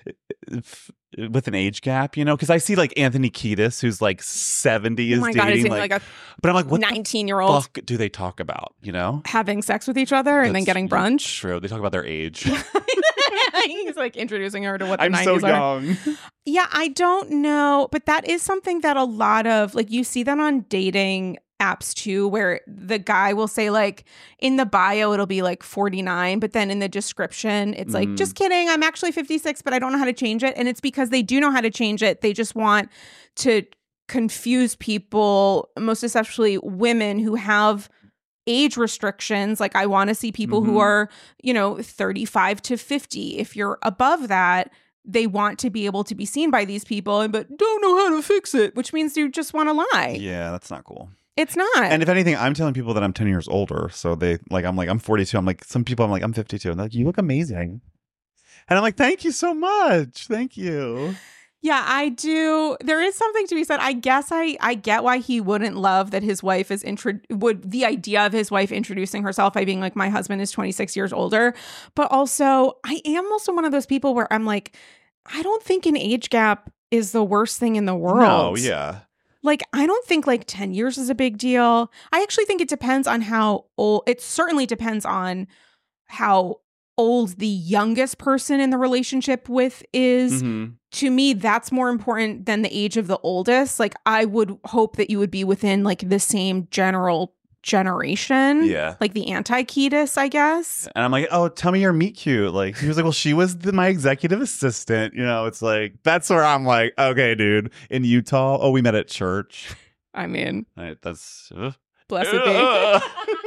if, with an age gap, you know because I see like Anthony Kiedis who's like seventy Oh is my God, is dating it like, like a but I'm like what nineteen-year-old the fuck do they talk about, you know having sex with each other and then That's getting brunch? true. They talk about their age. He's like introducing her to what the I'm nineties so are. young. Yeah, I don't know, but that is something that a lot of like you see that on dating apps too, where the guy will say like in the bio it'll be like forty-nine, but then in the description it's like, Mm. just kidding, I'm actually fifty-six, but I don't know how to change it. And it's because they do know how to change it. They just want to confuse people, most especially women who have age restrictions. Like I want to see people Mm-hmm. who are, you know, thirty-five to fifty. If you're above that, they want to be able to be seen by these people, but don't know how to fix it, which means you just want to lie. Yeah, that's not cool. It's not. And if anything, I'm telling people that I'm ten years older. So they like, I'm like, I'm forty-two. I'm like, some people, I'm like, I'm fifty-two. And they're like, you look amazing. And I'm like, thank you so much. Thank you. Yeah, I do. There is something to be said. I guess I, I get why he wouldn't love that his wife is intro would the idea of his wife introducing herself by being like, my husband is twenty-six years older. But also, I am also one of those people where I'm like, I don't think an age gap is the worst thing in the world. No, yeah. Like, I don't think like ten years is a big deal. I actually think it depends on how old, it certainly depends on how old the youngest person in the relationship with is. Mm-hmm. To me, that's more important than the age of the oldest. Like, I would hope that you would be within like the same general generation. Yeah. Like the anti-Ketis, I guess. And I'm like, oh, tell me your meet cute. Like, he was like, well, she was the, my executive assistant. You know, it's like, that's where I'm like, okay, dude. In Utah, oh, we met at church. I mean, Right, that's. Uh, blessed be.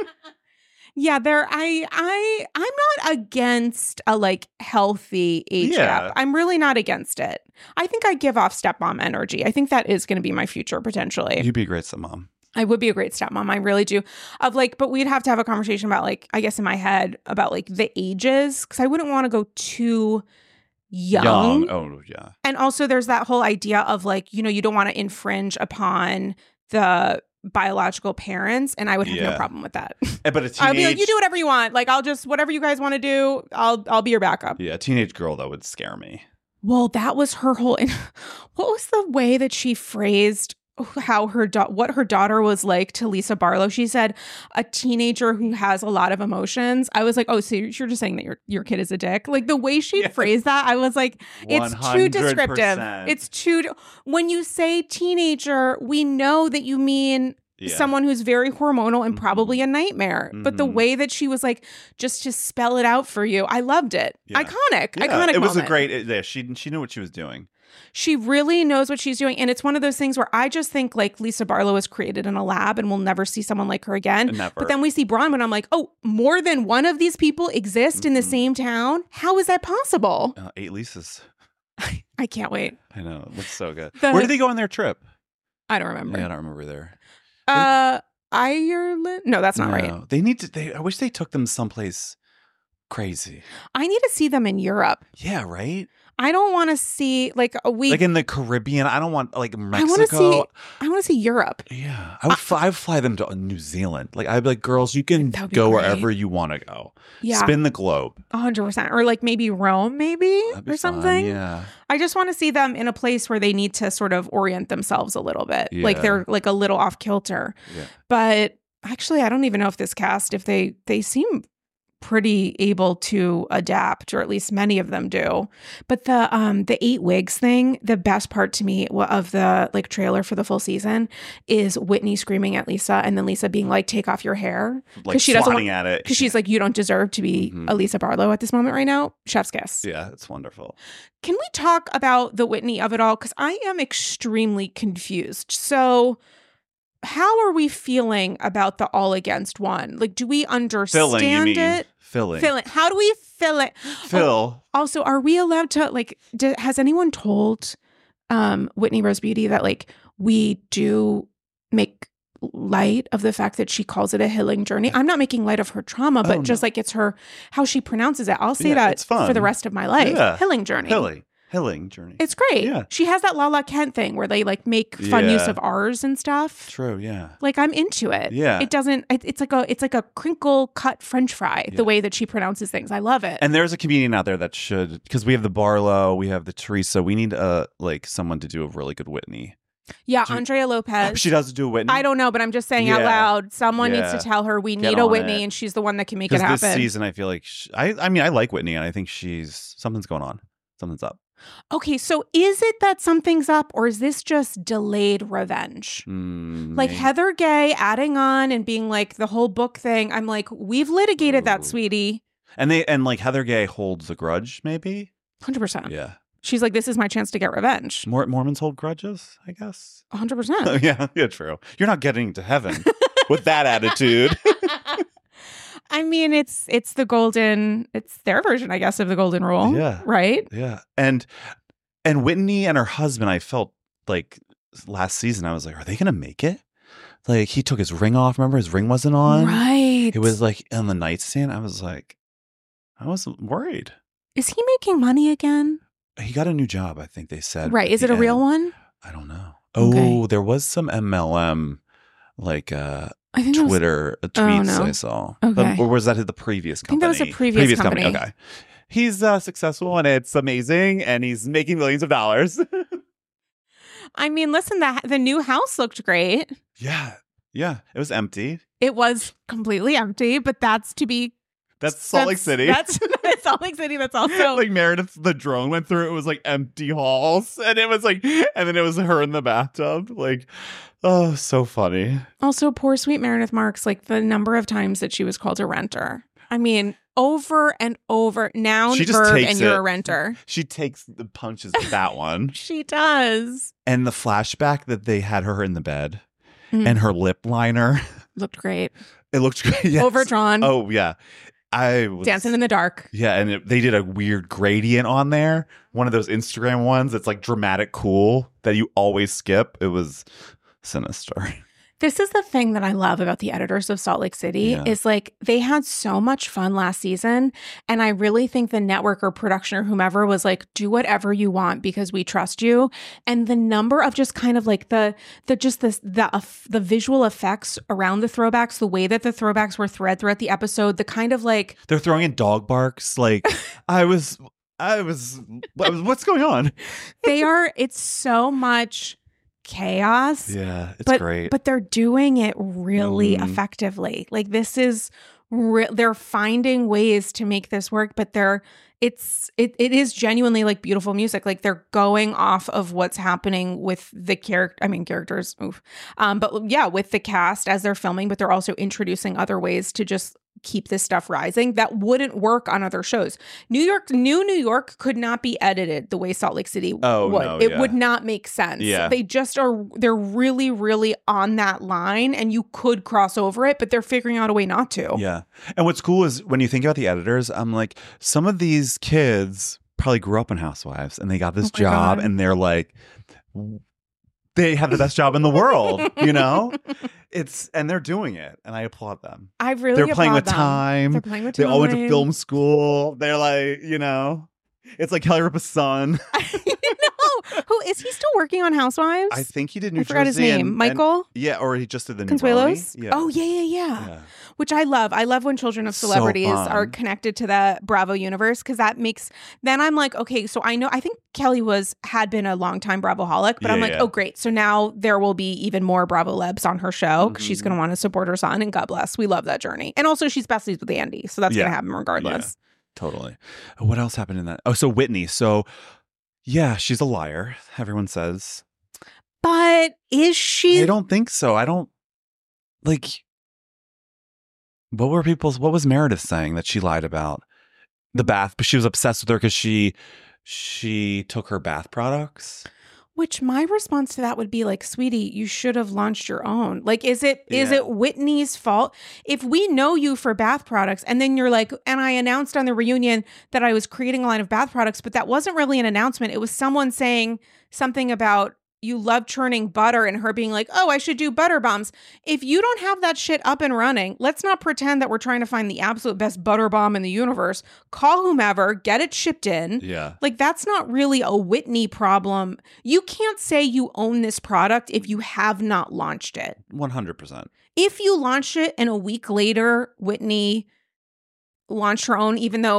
Yeah, there I I I'm not against a like healthy age Yeah. gap. I'm really not against it. I think I give off stepmom energy. I think that is going to be my future potentially. You'd be a great stepmom. I would be a great stepmom. I really do. Of like, but we'd have to have a conversation about like, I guess in my head about like the ages, because I wouldn't want to go too young. Oh, yeah. And also there's that whole idea of like, you know, you don't want to infringe upon the biological parents, and I would have Yeah. no problem with that. Eh, But a teenage. I'll be like, you do whatever you want. Like, I'll just whatever you guys want to do. I'll I'll be your backup. Yeah, a teenage girl, that would scare me. Well, that was her whole. What was the way that she phrased how her da- what her daughter was like to Lisa Barlow? She said a teenager who has a lot of emotions. I was like, oh, so you're just saying that your your kid is a dick? Like the way she Yeah. phrased that, I was like, it's too one hundred percent. descriptive. It's too. When you say teenager, we know that you mean. Yeah. Someone who's very hormonal and Mhm. probably a nightmare. But the Mhm. way that she was like, just to spell it out for you, I loved it. Yeah. Iconic. Yeah, Iconic it was moment. a great. It, yeah, she she knew what she was doing. She really knows what she's doing. And it's one of those things where I just think like Lisa Barlow was created in a lab and we'll never see someone like her again. Never. But then we see Bronwyn. I'm like, oh, more than one of these people exist in the Mhm. same town? How is that possible? Uh, eight Lisas. I can't wait. I know. It looks so good. The- Where did they go on their trip? I don't remember. Yeah, I don't remember there. uh, Ireland? No, that's not right. No, they need to. They, I wish they took them someplace crazy. I need to see them in Europe. Yeah, right. I don't want to see like a week. Like in the Caribbean. I don't want like I Mexico. want to see. I want to see Europe. Yeah, I would. Fly, I would fly them to New Zealand. Like I'd be like, girls, you can That would be go great. wherever you want to go. Yeah, Spin the globe. a hundred percent. Or like maybe Rome, maybe That'd be or fun, something. Yeah. I just want to see them in a place where they need to sort of orient themselves a little bit, like Yeah. they're like a little off kilter. Yeah. But actually, I don't even know if this cast, if they they seem pretty able to adapt, or at least many of them do. But the um the eight wigs thing, the best part to me wa- of the like trailer for the full season is Whitney screaming at Lisa, and then Lisa being like, "Take off your hair," Like she doesn't swatting want- at it. because she's like, "You don't deserve to be Mhm. a Lisa Barlow at this moment right now." Chef's kiss. Yeah, it's wonderful. Can we talk about the Whitney of it all? Because I am extremely confused. So, how are we feeling about the all against one? Like, do we understand Filling, you mean? it? Filling. Fill it. How do we fill it? Phil. Also, are we allowed to like? Do, has anyone told um, Whitney Rose Beauty that like we do make light of the fact that she calls it a healing journey? I'm not making light of her trauma, but Oh, just no. like it's her how she pronounces it. I'll say Yeah, that it's fun. for the rest of my life. Yeah. Healing journey. Hilly. Hilling journey. It's great. Yeah. She has that Lala Kent thing where they like make fun Yeah. use of R's and stuff. True, yeah. Like I'm into it. Yeah. It doesn't. It, it's like a. It's like a crinkle cut French fry. Yeah. The way that she pronounces things, I love it. And there's a comedian out there that should, because we have the Barlow, we have the Teresa. We need uh like someone to do a really good Whitney. Yeah, Do you- Andrea Lopez. She does do Whitney. I don't know, but I'm just saying out Yeah. loud. Someone Yeah. needs to tell her we Get need a on Whitney, it. and she's the one that can make it Because happen. this season, I feel like she, I. I mean, I like Whitney, and I think she's something's going on. Something's up. Okay, so is it that something's up, or is this just delayed revenge? Mm, Like maybe. Heather Gay adding on and being like the whole book thing. I'm like, we've litigated Ooh. that, sweetie. and they and like Heather Gay holds a grudge, maybe. one hundred percent. Yeah, She's like, this is my chance to get revenge. Mor- Mormons hold grudges, I guess. one hundred percent. yeah, yeah, true. You're not getting to heaven with that attitude. I mean, it's it's the golden, it's their version, I guess, of the golden rule. Yeah. Right? Yeah, and and Whitney and her husband, I felt like last season, I was like, are they gonna make it? Like he took his ring off. Remember, his ring wasn't on. Right. It was like on the nightstand. I was like, I was worried. Is he making money again? He got a new job, I think they said. Right. at Is the it a real end. one? I don't know. Okay. Oh, there was some M L M, like uh, I think it was- Twitter uh, tweets no. I saw. Okay. Um, or was that the previous I think company? that was a previous company. Okay. He's uh, successful and it's amazing and he's making millions of dollars. I mean, listen, the the new house looked great. yeah. Yeah. It was empty. It was completely empty, but that's to be That's Salt Lake that's- City. That's, that's Salt Lake City. That's also like Meredith, the drone went through. It was like empty halls, and it was like, and then it was her in the bathtub. Like, oh, so funny. also poor sweet Meredith Marks. Like the number of times that she was called a renter. I mean, over and over. Noun, She just verb, takes and you're it. a renter. She takes the punches with that one, She does. and the flashback that they had her in the bed, Mm. and her lip liner. Looked great. It looked great. Yes. Overdrawn. Oh yeah, I was Dancing in the dark. Yeah, and it, they did a weird gradient on there. One of those Instagram ones that's like dramatic cool that you always skip. It was sinister. This is the thing that I love about the editors of Salt Lake City Yeah. is like they had so much fun last season. And I really think the network or production or whomever was like, do whatever you want because we trust you. And the number of just kind of like the, the just the, the, uh, the visual effects around the throwbacks, the way that the throwbacks were thread throughout the episode, the kind of like, They're throwing in dog barks. Like I was, I was, I was what's going on? they are, it's so much chaos. Yeah, it's but, great. But they're doing it really Mhm. effectively. Like this is, re- they're finding ways to make this work, but they're, it's, it, it is genuinely like beautiful music. Like they're going off of what's happening with the character, I mean, characters, oof. Um, but yeah, with the cast as they're filming, but they're also introducing other ways to just keep this stuff rising that wouldn't work on other shows. New York, New New York could not be edited the way Salt Lake City Oh, would. no, it yeah. would not make sense. Yeah. They just are, they're really, really on that line and you could cross over it, but they're figuring out a way not to. Yeah. And what's cool is when you think about the editors, I'm like, some of these kids probably grew up in Housewives and they got this Oh my job God. and they're like, they have the best job in the world, you know? It's, and they're doing it. And I applaud them. I really They're playing with applaud them. time. They're playing with They time. all went to film school. They're like, you know, it's like Kelly Ripa's son. No, who is he still working on Housewives? I think he did New I forgot his Jersey name. and- and- Michael yeah, or he just did the new Consuelos? Brony. Yeah. Oh yeah, yeah, yeah, yeah. Which I love. I love when children of So celebrities fun. are connected to the Bravo universe because that makes. Then I'm like, okay, so I know. I think Kelly was had been a longtime Bravo-holic, but I'm Yeah, like, yeah. oh great. So now there will be even more Bravo lebs on her show because she's Mhm. going to want to support her son, and God bless. We love that journey, and also she's besties with Andy, so that's Yeah. going to happen regardless. Totally. What else happened in that? Oh, so Whitney. So, yeah, she's a liar. Everyone says. But is she? I don't think so. I don't like. What were people's? What was Meredith saying that she lied about? The bath, but she was obsessed with her because she she took her bath products. Which my response to that would be like, sweetie, you should have launched your own. Like, is it is Yeah. it Whitney's fault? If we know you for bath products and then you're like, and I announced on the reunion that I was creating a line of bath products, but that wasn't really an announcement. It was someone saying something about you love churning butter and her being like, oh, I should do butter bombs. If you don't have that shit up and running, let's not pretend that we're trying to find the absolute best butter bomb in the universe. Call whomever, get it shipped in. Yeah. Like, that's not really a Whitney problem. You can't say you own this product if you have not launched it. One hundred percent. If you launched it and a week later, Whitney launched her own, even though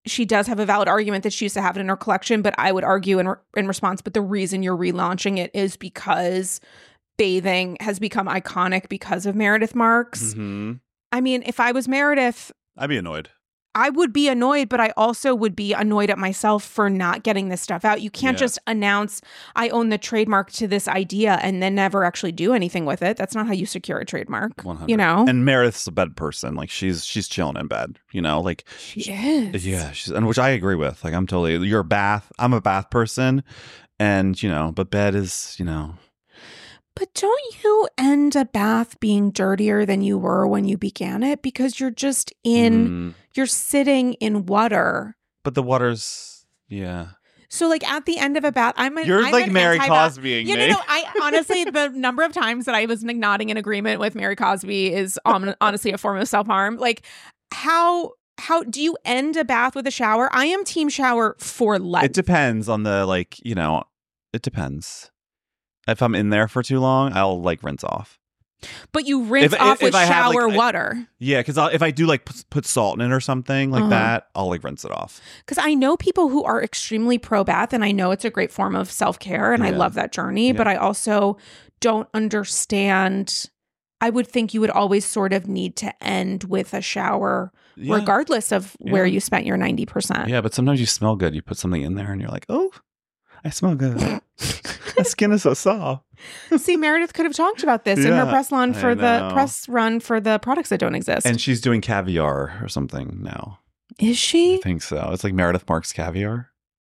she does have a valid argument that she used to have it in her collection, but I would argue in, re- in response, but the reason you're relaunching it is because bathing has become iconic because of Meredith Marks. Mm-hmm. I mean, if I was Meredith, I'd be annoyed. I would be annoyed, but I also would be annoyed at myself for not getting this stuff out. You can't Yeah. just announce I own the trademark to this idea and then never actually do anything with it. That's not how you secure a trademark. one hundred You know? And Meredith's a bed person. Like she's she's chilling in bed, you know, like She is. yeah, she's, and which I agree with. Like I'm totally you're a bath. I'm a bath person, and you know, but bed is, you know. But don't you end a bath being dirtier than you were when you began it? Because you're just in, mm, you're sitting in water. but the water's yeah. So like at the end of a bath, I'm an, You're I'm like an Mary anti-bath- Cosbying You me. know, no, I honestly, the number of times that I was nodding in agreement with Mary Cosby is um, honestly a form of self-harm. Like how, how do you end a bath with a shower? I am team shower for life. It depends on the like, you know, it depends. If I'm in there for too long, I'll like rinse off. But you rinse If- off if with I have, like, shower I- water. Yeah, because if I do like p- put salt in it or something like Uh-huh. that, I'll like rinse it off. Because I know people who are extremely pro bath, and I know it's a great form of self care, and I Yeah. love that journey. Yeah. But I also don't understand. I would think you would always sort of need to end with a shower, Yeah. regardless of where Yeah. you spent your ninety percent. Yeah, but sometimes you smell good. You put something in there and you're like, oh, I smell good. My skin is so soft. See, Meredith could have talked about this in her Yeah, press run I for the know. press run for the products that don't exist. And she's doing caviar or something now. Is I she? think so. It's like Meredith Marks caviar.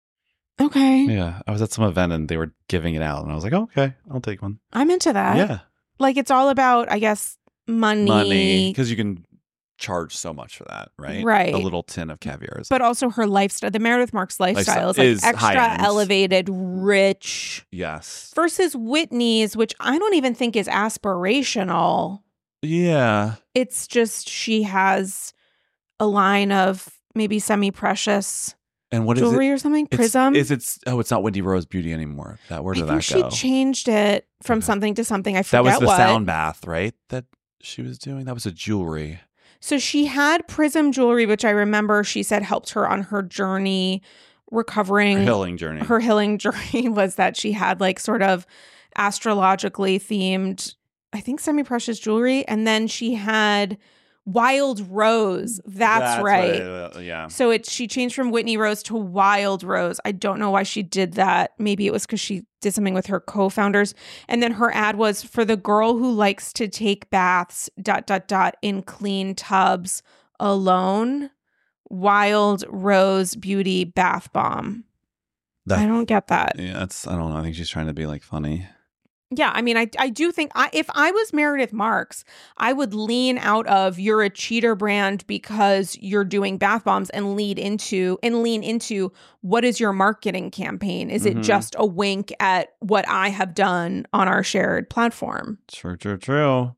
Okay. Yeah. I was at some event and they were giving it out and I was like, oh, okay, I'll take one. I'm into that. yeah. Like it's all about, I guess, money. Money. Because you can charge so much for that, right? Right. A little tin of caviar. is- But also her lifestyle, the Meredith Marks lifestyle, Lifestyle is like is extra high-end. elevated, rich, yes. versus Whitney's, which I don't even think is aspirational. Yeah. It's just she has a line of maybe semi-precious And what is jewelry it? or something. It's- Prism. Is it? Oh, it's not Wendy Rose Beauty anymore. That where I did think that she go? changed it from Okay. something to something. I That forget was the what. sound bath, right? That she was doing. That was a jewelry. So she had Prism jewelry, which I remember she said helped her on her journey recovering. Her healing journey. Her healing journey was that she had like sort of astrologically themed, I think, semi-precious jewelry. And then she had Wild Rose. That's, right. uh, yeah. So it she changed from Whitney Rose to Wild Rose. I don't know why she did that. Maybe it was because she did something with her co-founders. And then her ad was for the girl who likes to take baths, dot, dot, dot, in clean tubs alone. Wild Rose Beauty Bath Bomb. That- I don't get that. Yeah, that's. I don't know. I think she's trying to be like funny. Yeah, I mean, I I do think I, if I was Meredith Marks, I would lean out of you're a cheater brand because you're doing bath bombs and lead into and lean into what is your marketing campaign? Is Mhm. it just a wink at what I have done on our shared platform? True, true, true.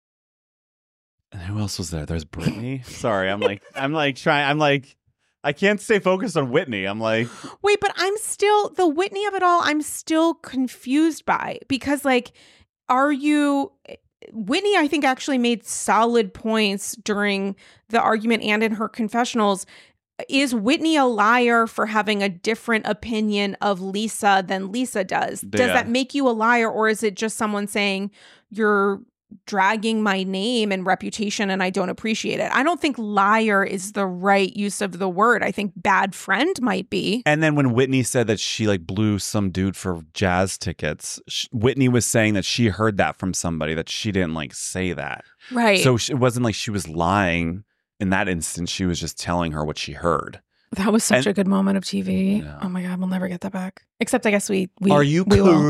And who else was there? There's Brittany. Sorry, I'm like, I'm like trying. I'm like, I can't stay focused on Whitney. I'm like, Wait, but I'm still the Whitney of it all. I'm still confused by because like, are you? Whitney, I think, actually made solid points during the argument and in her confessionals. Is Whitney a liar for having a different opinion of Lisa than Lisa does? Does Yeah. that make you a liar, or is it just someone saying you're dragging my name and reputation and I don't appreciate it? I don't think liar is the right use of the word. I think bad friend might be. and then when Whitney said that she like blew some dude for jazz tickets, sh- Whitney was saying that she heard that from somebody, that she didn't like say that. Right. So sh- it wasn't like she was lying in that instance. She was just telling her what she heard. That was such And- a good moment of T V. Yeah. Oh my God, we'll never get that back. Except I guess we, we Are you we will.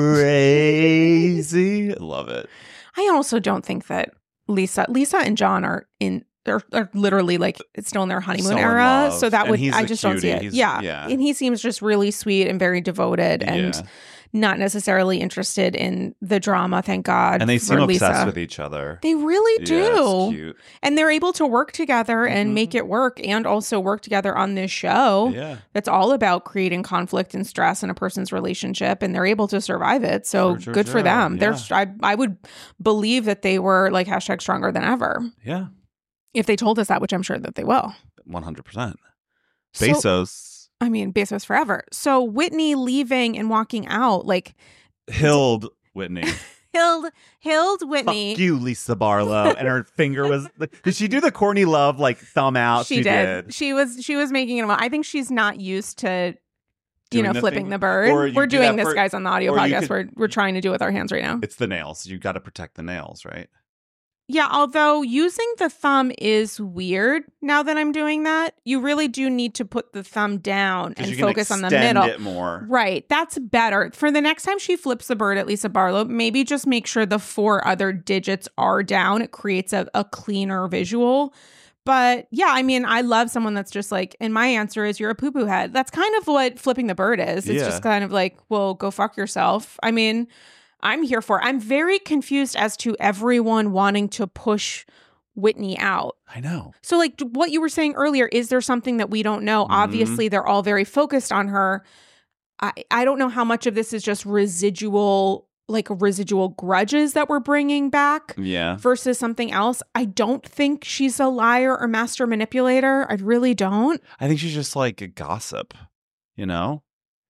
crazy? Love it. I also don't think that Lisa, Lisa and John are in. They're, are literally like it's still in their honeymoon So in era. love. So that And would he's I a just don't see cutie. it. He's- Yeah. yeah. And he seems just really sweet and very devoted and Yeah. not necessarily interested in the drama. Thank God. And they for seem obsessed Lisa. with each other. They really do. Yeah, it's cute. And they're able to work together and Mhm. make it work and also work together on this show. Yeah. That's all about creating conflict and stress in a person's relationship, and they're able to survive it. So Sure, sure, good for sure. them. Yeah. They're I, I would believe that they were like hashtag stronger than ever Yeah. if they told us that, which I'm sure that they will. one hundred percent. So- Bezos. I mean, Bezos forever. So Whitney leaving and walking out, like Hild Whitney. Hild, Hild Whitney. Fuck you, Lisa Barlow. And her finger was. Did she do the Courtney Love like thumb out? She, did. She was. She was making it. I think she's not used to, you Doing know, the flipping thing? the bird. Or you We're do doing that this, for- guys, on the audio or you podcast. could- we're we're trying to do it with our hands right now. It's the nails. You got to protect the nails, right? Yeah, although using the thumb is weird now that I'm doing that. You really do need to put the thumb down 'Cause and you can focus on the extend middle. it more. Right. That's better. For the next time she flips the bird at Lisa Barlow, maybe just make sure the four other digits are down. It creates a, a cleaner visual. But yeah, I mean, I love someone that's just like, and my answer is you're a poo-poo head. That's kind of what flipping the bird is. It's Yeah. just kind of like, well, go fuck yourself. I mean, I'm here for it. I'm very confused as to everyone wanting to push Whitney out. I know. So, like what you were saying earlier, is there something that we don't know? Mhm. Obviously, they're all very focused on her. I, I don't know how much of this is just residual, like residual grudges that we're bringing back Yeah. versus something else. I don't think she's a liar or master manipulator. I really don't. I think she's just like a gossip, you know?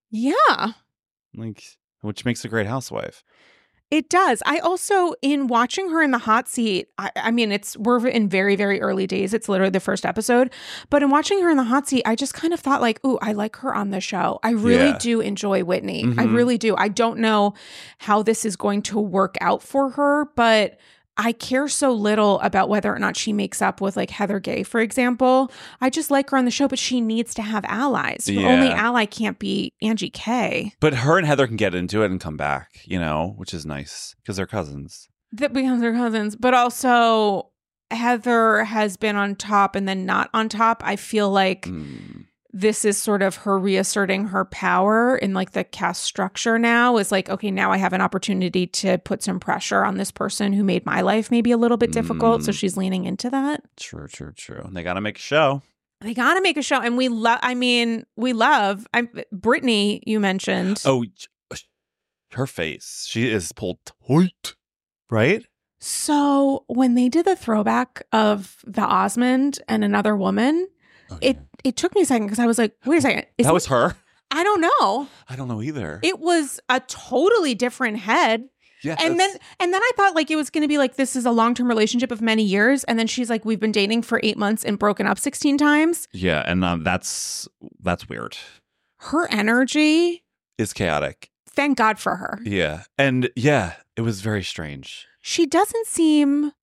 Yeah. Like, which makes a great housewife. It does. I also, in watching her in the hot seat, I, I mean, it's we're in very, very early days. It's literally the first episode. But in watching her in the hot seat, I just kind of thought like, ooh, I like her on the show. I really Yeah. do enjoy Whitney. I Mhm. really do. I don't know how this is going to work out for her, but I care so little about whether or not she makes up with like Heather Gay, for example. I just like her on the show, but she needs to have allies. Her only Yeah. ally can't be Angie K. But her and Heather can get into it and come back, you know, which is nice because they're cousins. That because they're cousins, but also Heather has been on top and then not on top. I feel like Mm. this is sort of her reasserting her power in like the cast structure now is like, okay, now I have an opportunity to put some pressure on this person who made my life maybe a little bit difficult. So Mm. she's leaning into that. True, true, true. And they got to make a show. They got to make a show. And we love, I mean, we love, I'm Brittany, you mentioned. Oh, her face. She is pulled tight, right? So when they did the throwback of the Osmond and another woman, Oh, it it took me a second because I was like, wait a second. Is that was her? I don't know. I don't know either. It was a totally different head. yeah. And then and then I thought like it was going to be like this is a long-term relationship of many years, and then she's like we've been dating for eight months and broken up sixteen times. Yeah, and um, that's that's weird. Her energy, It's chaotic. thank God for her. Yeah. And yeah, it was very strange. She doesn't seem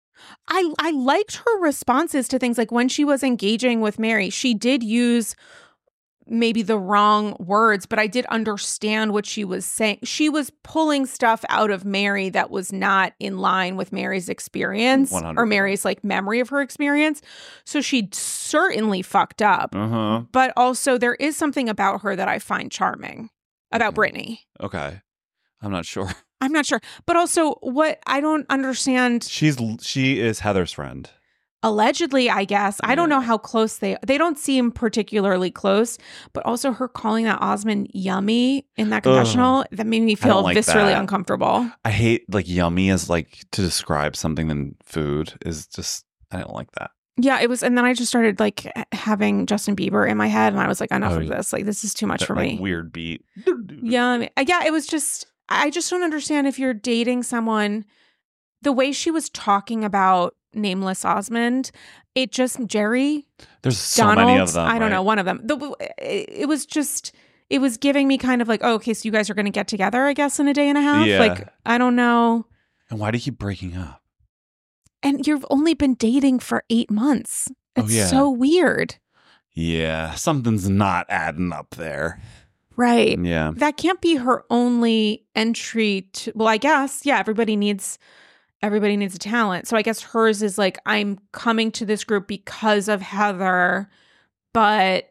I I liked her responses to things like when she was engaging with Mary, she did use maybe the wrong words, but I did understand what she was saying. She was pulling stuff out of Mary that was not in line with Mary's experience one hundred or percent. Mary's like memory of her experience. So she certainly fucked up. Uh-huh. But also there is something about her that I find charming about Mhm. Brittany. Okay. I'm not sure. I'm not sure. But also what I don't understand, She's she is Heather's friend. allegedly, I guess. I don't Yeah. know how close they they don't seem particularly close, but also her calling that Osmond yummy in that confessional, that made me I feel don't like viscerally that. uncomfortable. I hate like yummy as like to describe something in food is just I don't like that. Yeah, it was, and then I just started like having Justin Bieber in my head, and I was like, enough Oh, of yeah. this. Like, this is too much That, for like, me. weird beat. Yeah, I mean, yeah, it was just, I just don't understand if you're dating someone, the way she was talking about Nameless Osmond, it just, Jerry, There's so Donald, many of them. I don't right? know, one of them. The, it, it was just, it was giving me kind of like, oh, okay, so you guys are going to get together, I guess, in a day and a half. Yeah. Like, I don't know. And why do you keep breaking up? And you've only been dating for eight months. Oh, It's yeah. so weird. Yeah, something's not adding up there. Right. Yeah. That can't be her only entry to, well, I guess, yeah, everybody needs everybody needs a talent. So I guess hers is like, I'm coming to this group because of Heather, but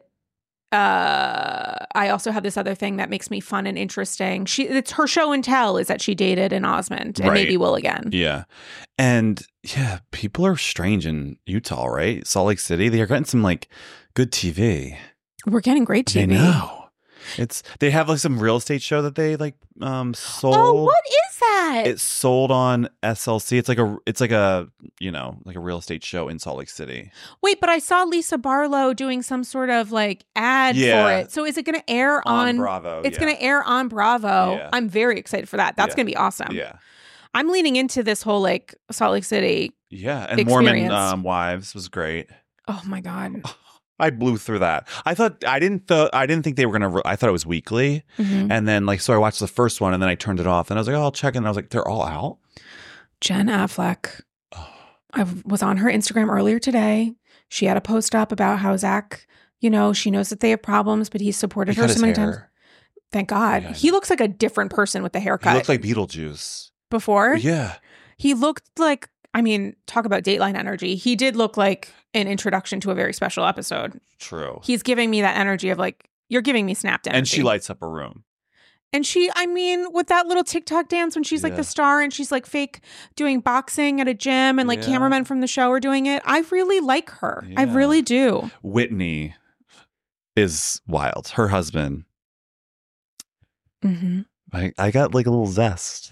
uh I also have this other thing that makes me fun and interesting. She it's her show and tell is that she dated an Osmond and Right. maybe will again. Yeah. And yeah, people are strange in Utah, right? Salt Lake City. They are getting some like good T V. We're getting great T V. I know. It's they have like some real estate show that they like um sold. Oh, what is that? It's sold on S L C. It's like a it's like a you know like a real estate show in Salt Lake City. Wait, but I saw Lisa Barlow doing some sort of like ad Yeah. for it. So is it going to air on, On Bravo, It's yeah. going to air on Bravo. Yeah. I'm very excited for that. That's Yeah. going to be awesome. Yeah, I'm leaning into this whole like Salt Lake City. yeah, and Mormon Experience. um, Wives was great. Oh my god. I blew through that. I thought I didn't th- I didn't think they were gonna. Re- I thought it was weekly, Mhm. and then like so I watched the first one and then I turned it off and I was like, oh, I'll check it. And I was like, they're all out. Jen Affleck. Oh. I was on her Instagram earlier today. She had a post up about how Zach, you know, she knows that they have problems, but he's supported He her cut so his many hair. times. Thank God. Yeah, I He know. looks like a different person with the haircut. He looked like Beetlejuice. Before. Yeah, He looked like, I mean, talk about Dateline energy. He did look like an introduction to a very special episode. true. He's giving me that energy of like, you're giving me snapped energy. And she lights up a room. And she, I mean, with that little TikTok dance when she's like Yeah. the star and she's like fake doing boxing at a gym and like Yeah. cameramen from the show are doing it. I really like her. I Yeah. really do. Whitney is wild. Her husband. Mm-hmm. I, I got like a little zest.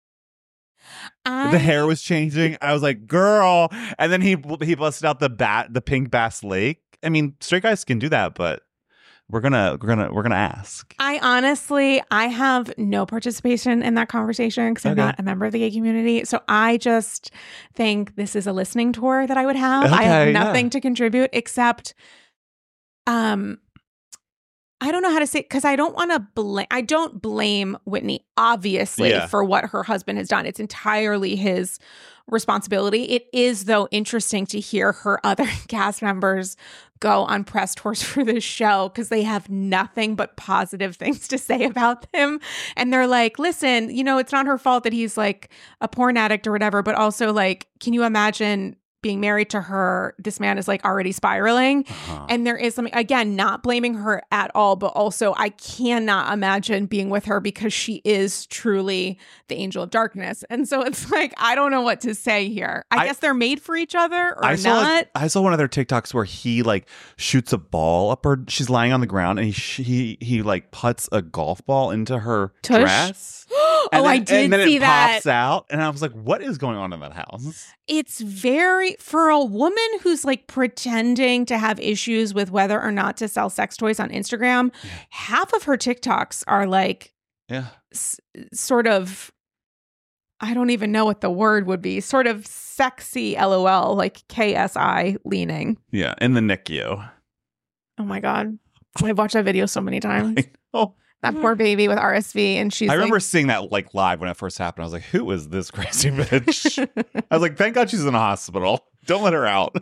The hair was changing. I was like, girl. And then he he busted out the bat, the pink Bass Lake. I mean, straight guys can do that, but we're gonna we're gonna we're gonna ask. I honestly, I have no participation in that conversation because I'm Okay. not a member of the gay community. So I just think this is a listening tour that I would have. I Okay, have yeah. nothing to contribute except, um, I don't know how to say because I don't want to blame. I don't blame Whitney, obviously, Yeah. for what her husband has done. It's entirely his responsibility. It is, though, interesting to hear her other cast members go on press tours for this show because they have nothing but positive things to say about him. And they're like, listen, you know, it's not her fault that he's like a porn addict or whatever, but also like, can you imagine being married to her? This man is like already spiraling. Uh-huh. And there is something, again, not blaming her at all, but also I cannot imagine being with her because she is truly the angel of darkness. And so it's like, I don't know what to say here. I, I- guess they're made for each other or I saw not. I saw one of their TikToks where he like shoots a ball up her. She's lying on the ground and he sh- he he like puts a golf ball into her Tush? dress. Oh, And then, I did and then see it that. pops out, and I was like, "What is going on in that house?" It's very, for a woman who's like pretending to have issues with whether or not to sell sex toys on Instagram, half of her TikToks are like Yeah, s- sort of, I don't even know what the word would be, sort of sexy LOL, like K S I leaning. yeah, in the N I C U. Oh my God. I've watched that video so many times. Oh, That poor baby with R S V. And she's I remember like, seeing that like live when it first happened. I was like, "Who is this crazy bitch?" I was like, "Thank God she's in a hospital. Don't let her out."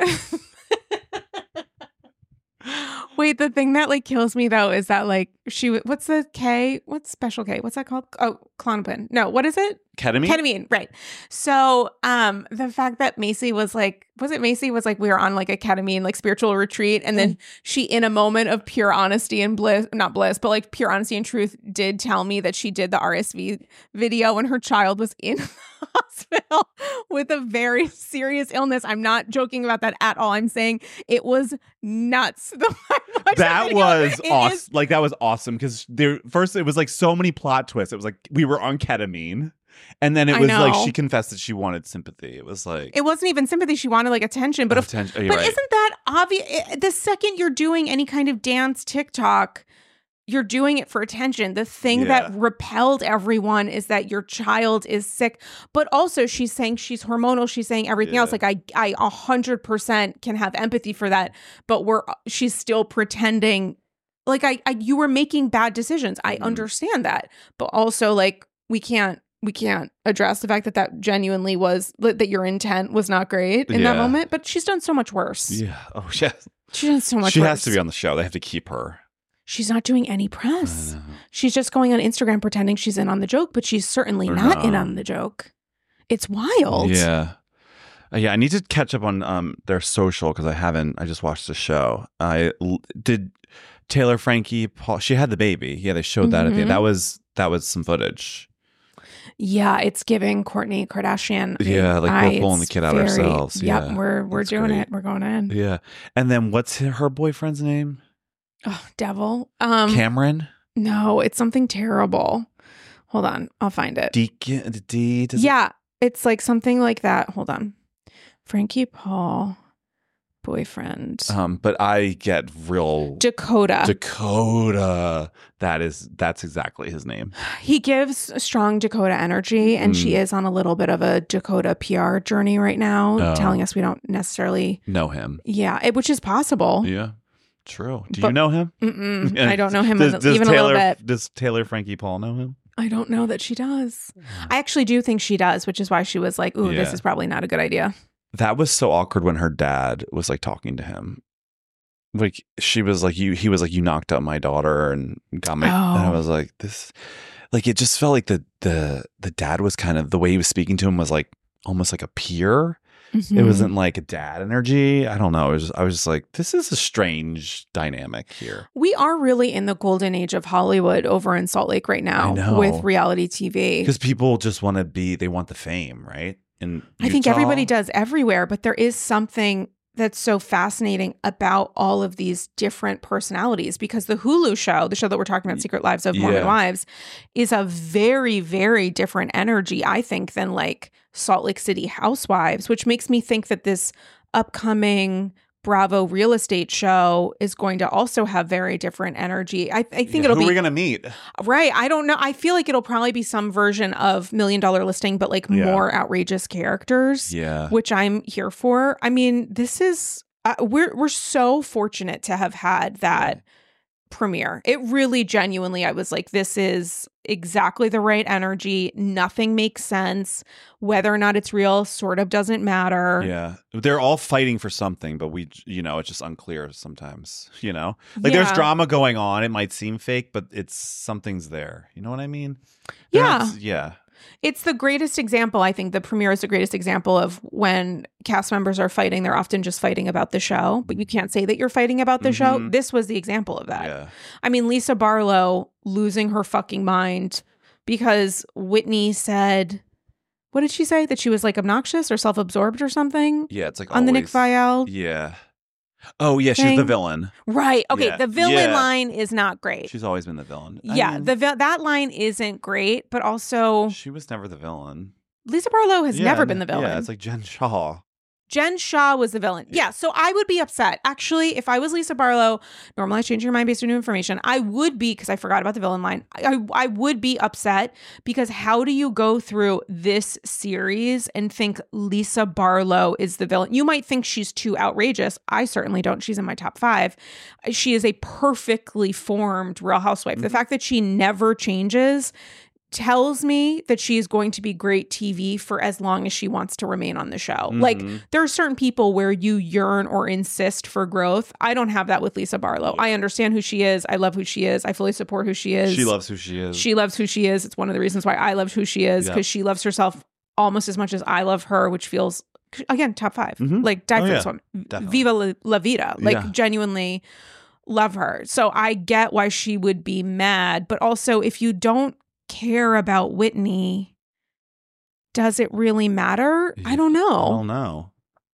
Wait, the thing that like kills me though is that like she, what's the K? What's special K? What's that called? Oh, Klonopin. No, what is it? Ketamine. Ketamine, right. So um the fact that Macy was like, was it Macy was like, we were on like a ketamine, like spiritual retreat. And then she, in a moment of pure honesty and bliss, not bliss, but like pure honesty and truth, did tell me that she did the R S V video when her child was in the hospital with a very serious illness. I'm not joking about that at all. I'm saying it was nuts. The- I watched That video. was It awesome. is- Like that was awesome because there first it was like so many plot twists. It was like we were on ketamine, and then it I was like know. she confessed that she wanted sympathy. It was like It wasn't even sympathy. She wanted like attention. But if attention. Oh, you're But right. isn't that obvious? The second you're doing any kind of dance TikTok, you're doing it for attention. The thing Yeah. that repelled everyone is that your child is sick. But also she's saying she's hormonal. She's saying everything Yeah. else. Like I, I a hundred percent can have empathy for that. But we're, she's still pretending like I, I you were making bad decisions. I Mhm. understand that. But also like we can't, we can't address the fact that that genuinely was, that your intent was not great in that Yeah. moment. But she's done so much worse. Yeah. Oh, yeah. She's done so much She worse. has to be on the show. They have to keep her. She's not doing any I press. know. She's just going on Instagram pretending she's in on the joke, but she's certainly Or not in no. on the joke. It's wild. Yeah. Uh, yeah, I need to catch up on um their social because I haven't. I just watched the show. I l- did Taylor Frankie. Paul. She had the baby. Yeah, they showed that at the Mhm. end. That was that was some footage. Yeah, it's giving Kourtney Kardashian. Yeah, like I- we're pulling the it's kid out very- ourselves. Yep, Yeah, we're we're that's doing great. it. We're going in. Yeah, and then what's her boyfriend's name? Oh, devil. Um, Cameron. No, it's something terrible. Hold on. I'll find it. Deacon, D, does yeah, it... it's like something like that. Hold on. Frankie Paul, boyfriend. Um, but I get real Dakota. Dakota. That is, that's exactly his name. He gives strong Dakota energy, and Mm. she is on a little bit of a Dakota P R journey right now, Oh. telling us we don't necessarily Know him. Yeah, it, which is possible. Yeah. True. Do But- you know him? Mm-mm, Yeah. I don't know him Does, a- does even Taylor, a little bit. Does Taylor Frankie Paul know him? I don't know that she does. I actually do think she does, which is why she was like, ooh, this Yeah. is probably not a good idea. That was so awkward when her dad was like talking to him. Like she was like, you, he was like, you knocked up my daughter and got my, Oh. and I was like, this, like, it just felt like the, the, the dad was kind of, the way he was speaking to him was like almost like a peer. It Mhm. wasn't like a dad energy. I don't know. It was just, I was just like, this is a strange dynamic here. We are really in the golden age of Hollywood over in Salt Lake right I now know. with reality T V. Because people just want to be, they want the fame, right? And I think everybody does everywhere, but there is something that's so fascinating about all of these different personalities, because the Hulu show, the show that we're talking about, Secret Lives of Mormon Yeah. Wives, is a very, very different energy, I think, than like Salt Lake City Housewives, which makes me think that this upcoming Bravo real estate show is going to also have very different energy. I, I think Yeah, it'll who be are we gonna meet? right. I don't know. I feel like it'll probably be some version of Million Dollar Listing, but like Yeah. more outrageous characters, Yeah. which I'm here for. I mean, this is uh, we're we're so fortunate to have had that premiere. It really genuinely, I was like, this is exactly the right energy. Nothing makes sense. Whether or not it's real sort of doesn't matter. Yeah. They're all fighting for something, but we, you know, it's just unclear sometimes, you know? Like there's Yeah. drama going on. It might seem fake, but it's something's there. You know what I mean? Yeah. That's- yeah. It's the greatest example. I think the premiere is the greatest example of when cast members are fighting. They're often just fighting about the show, but you can't say that you're fighting about the show. Mhm. This was the example of that. Yeah. I mean, Lisa Barlow losing her fucking mind because Whitney said, what did she say? That she was like obnoxious or self-absorbed or something Yeah. It's like on the Nick always- Viall. Yeah. Oh, yeah. She's the thing. villain. Right. Okay. Yeah. The villain Yeah. line is not great. She's always been the villain. I yeah. mean, the vi- that line isn't great, but also she was never the villain. Lisa Barlow has Yeah, never been the villain. Yeah. It's like Jen Shaw. Jen Shaw was the villain. Yeah, so I would be upset. Actually, if I was Lisa Barlow, normally I change your mind based on new information. I would be, because I forgot about the villain line. I, I would be upset because how do you go through this series and think Lisa Barlow is the villain? You might think she's too outrageous. I certainly don't. She's in my top five. She is a perfectly formed Real Housewife. The fact that she never changes tells me that she is going to be great T V for as long as she wants to remain on the show. Like, Mhm. there are certain people where you yearn or insist for growth. I don't have that with Lisa Barlow. I understand who she is. I love who she is. I fully support who she is. She loves who she is. She loves who she is. It's one of the reasons why I love who she is, Yeah. because she loves herself almost as much as I love her, which feels, again, top five. Mhm. Like, die Oh, for yeah. this one. Definitely. Viva la, la vida. Like, Yeah. genuinely love her. So I get why she would be mad. But also, if you don't care about Whitney, does it really matter? I don't know. I don't know.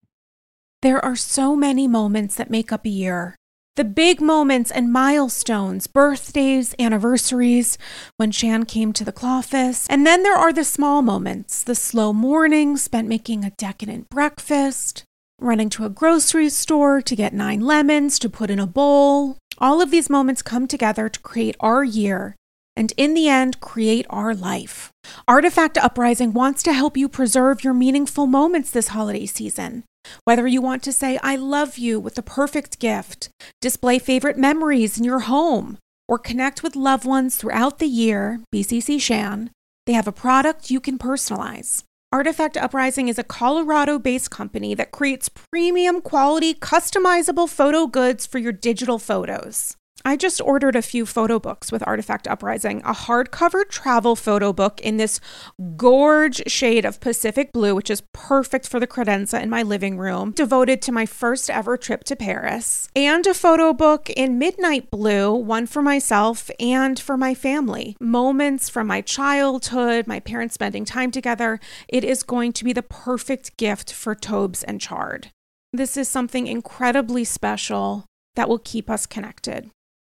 There are so many moments that make up a year. The big moments and milestones, birthdays, anniversaries, when Shan came to the Clawfest. And then there are the small moments, the slow mornings spent making a decadent breakfast, running to a grocery store to get nine lemons to put in a bowl. All of these moments come together to create our year, and in the end, create our life. Artifact Uprising wants to help you preserve your meaningful moments this holiday season. Whether you want to say, I love you with the perfect gift, display favorite memories in your home, or connect with loved ones throughout the year, B C C Shan, they have a product you can personalize. Artifact Uprising is a Colorado-based company that creates premium quality, customizable photo goods for your digital photos. I just ordered a few photo books with Artifact Uprising, a hardcover travel photo book in this gorge shade of Pacific blue, which is perfect for the credenza in my living room, devoted to my first ever trip to Paris, and a photo book in midnight blue, one for myself and for my family. Moments from my childhood, my parents spending time together. It is going to be the perfect gift for Tobes and Chard. This is something incredibly special that will keep us connected.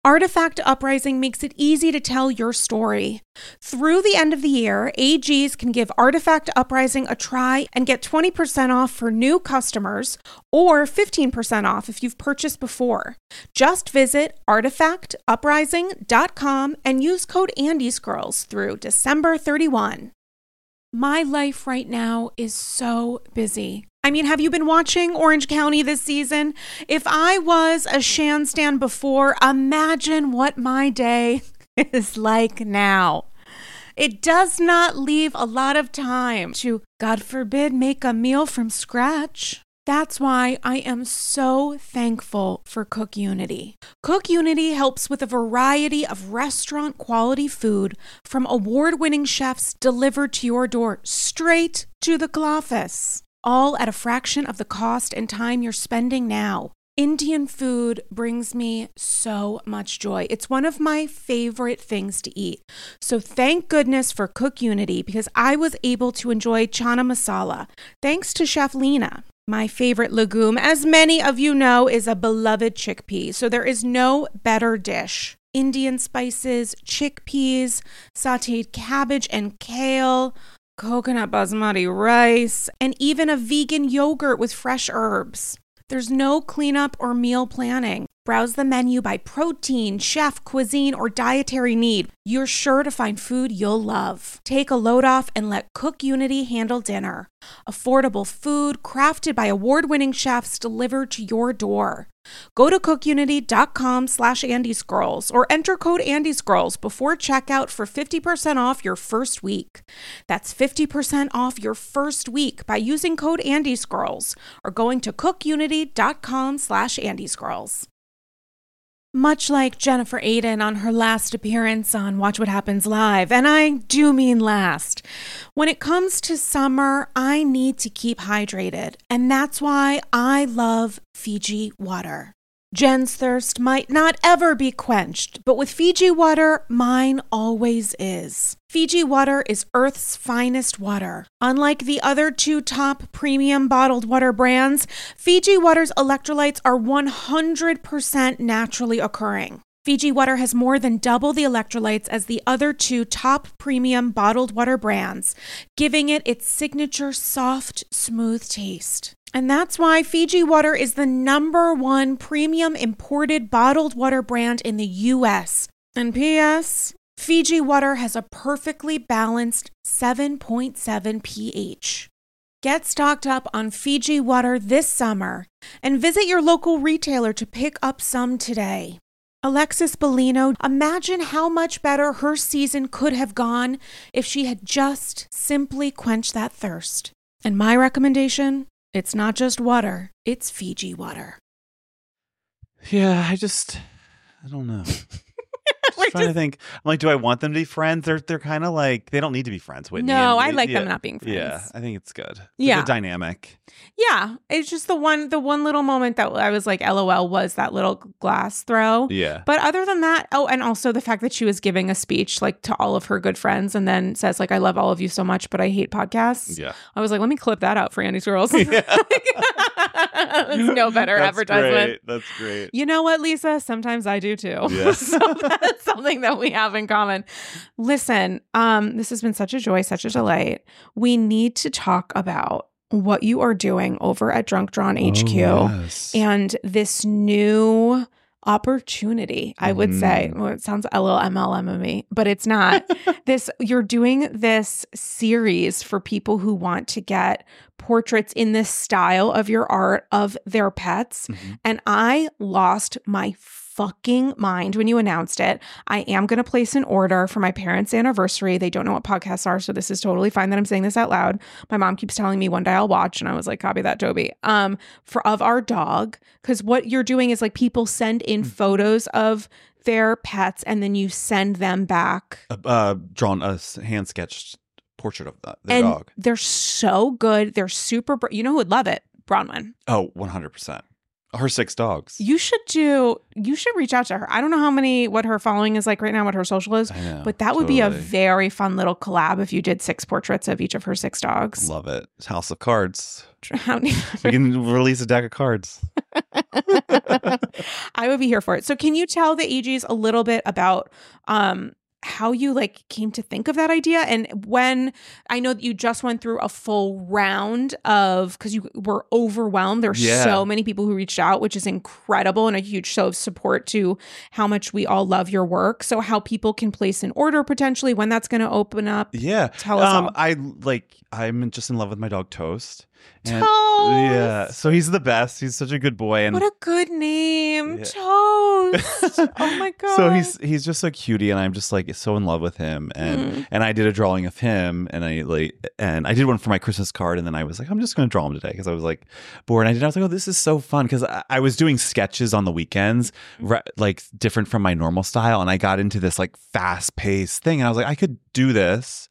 Artifact Uprising makes it easy to tell your story. Through the end of the year, A Gs can give Artifact Uprising a try and get twenty percent off for new customers or fifteen percent off if you've purchased before. Just visit artifact uprising dot com and use code AndysGirls through December thirty-first. My life right now is so busy. I mean, have you been watching Orange County this season? If I was a Shan stan before, imagine what my day is like now. It does not leave a lot of time to, God forbid, make a meal from scratch. That's why I am so thankful for Cook Unity. Cook Unity helps with a variety of restaurant quality food from award-winning chefs delivered to your door straight to the office, all at a fraction of the cost and time you're spending now. Indian food brings me so much joy. It's one of my favorite things to eat. So thank goodness for Cook Unity because I was able to enjoy chana masala thanks to Chef Lena. My favorite legume, as many of you know, is a beloved chickpea, so there is no better dish. Indian spices, chickpeas, sautéed cabbage and kale, coconut basmati rice, and even a vegan yogurt with fresh herbs. There's no cleanup or meal planning. Browse the menu by protein, chef, cuisine, or dietary need. You're sure to find food you'll love. Take a load off and let Cook Unity handle dinner. Affordable food crafted by award-winning chefs delivered to your door. Go to cookunity.com slash andysgirls or enter code andysgirls before checkout for fifty percent off your first week. That's fifty percent off your first week by using code andysgirls or going to cookunity.com slash andysgirls. Much like Jennifer Aiden on her last appearance on Watch What Happens Live, and I do mean last, when it comes to summer, I need to keep hydrated, and that's why I love Fiji water. Jen's thirst might not ever be quenched, but with Fiji water, mine always is. Fiji water is Earth's finest water. Unlike the other two top premium bottled water brands, Fiji water's electrolytes are one hundred percent naturally occurring. Fiji water has more than double the electrolytes as the other two top premium bottled water brands, giving it its signature soft, smooth taste. And that's why Fiji water is the number one premium imported bottled water brand in the U S. And P S, Fiji water has a perfectly balanced seven point seven pH. Get stocked up on Fiji water this summer and visit your local retailer to pick up some today. Alexis Bellino, imagine how much better her season could have gone if she had just simply quenched that thirst. And my recommendation? It's not just water, it's Fiji water. Yeah, I just, I don't know. Just trying to think. I'm like, do I want them to be friends? They're they're kind of like they don't need to be friends with me. No, And- I like yeah, them not being friends. Yeah, I think it's good. It's Yeah. a good dynamic. Yeah, it's just the one the one little moment that I was like, LOL, was that little glass throw. Yeah, But other than that, oh, and also the fact that she was giving a speech like to all of her good friends and then says like, I love all of you so much, but I hate podcasts. yeah. I was like, let me clip that out for Andy's Girls. That's no better That's advertisement. Great. That's great. You know what, Lisa? Sometimes I do too. Yeah. So that's something that we have in common. Listen, um, this has been such a joy, such a delight. We need to talk about what you are doing over at Drunk Drawn H Q Oh, yes. and this new opportunity, I would say. Mm. Well, it sounds a little M L M-y, but it's not. This you're doing this series for people who want to get portraits in this style of your art of their pets. Mhm. And I lost my fucking mind when you announced it. I am going to place an order for my parents' anniversary. They don't know what podcasts are, so this is totally fine that I'm saying this out loud. My mom keeps telling me one day I'll watch, and I was like, copy that, Toby. Um, for of our dog, because what you're doing is like people send in Mm. photos of their pets, and then you send them back. Uh, uh, drawn a hand sketched portrait of the, the and dog. they're so good. They're super. Br- you know who would love it? Bronwyn. Oh, one hundred percent. Her six dogs. You should do. You should reach out to her. I don't know how many, what her following is like right now, what her social is, I know. but that would be a totally. very fun little collab if you did six portraits of each of her six dogs. Love it. It's House of Cards. How many? We can release a deck of cards. I would be here for it. So can you tell the A Gs a little bit about um, how you like came to think of that idea? And when I know that you just went through a full round of, because you were overwhelmed. There were Yeah. so many people who reached out, which is incredible and a huge show of support to how much we all love your work. So how people can place an order potentially, when that's going to open up. Yeah. Tell us um, all. I like, I'm just in love with my dog Toast. And- Toast. Yeah. So he's the best. He's such a good boy. And What a good name. Yeah. Toast. Oh my God. So he's he's just so cutie, and I'm just like so in love with him. And Mm. and I did a drawing of him, and I like and I did one for my Christmas card, and then I was like, I'm just going to draw him today because I was like bored. And I did. I was like, oh, this is so fun because I, I was doing sketches on the weekends, re- like different from my normal style, and I got into this like fast paced thing, and I was like, I could do this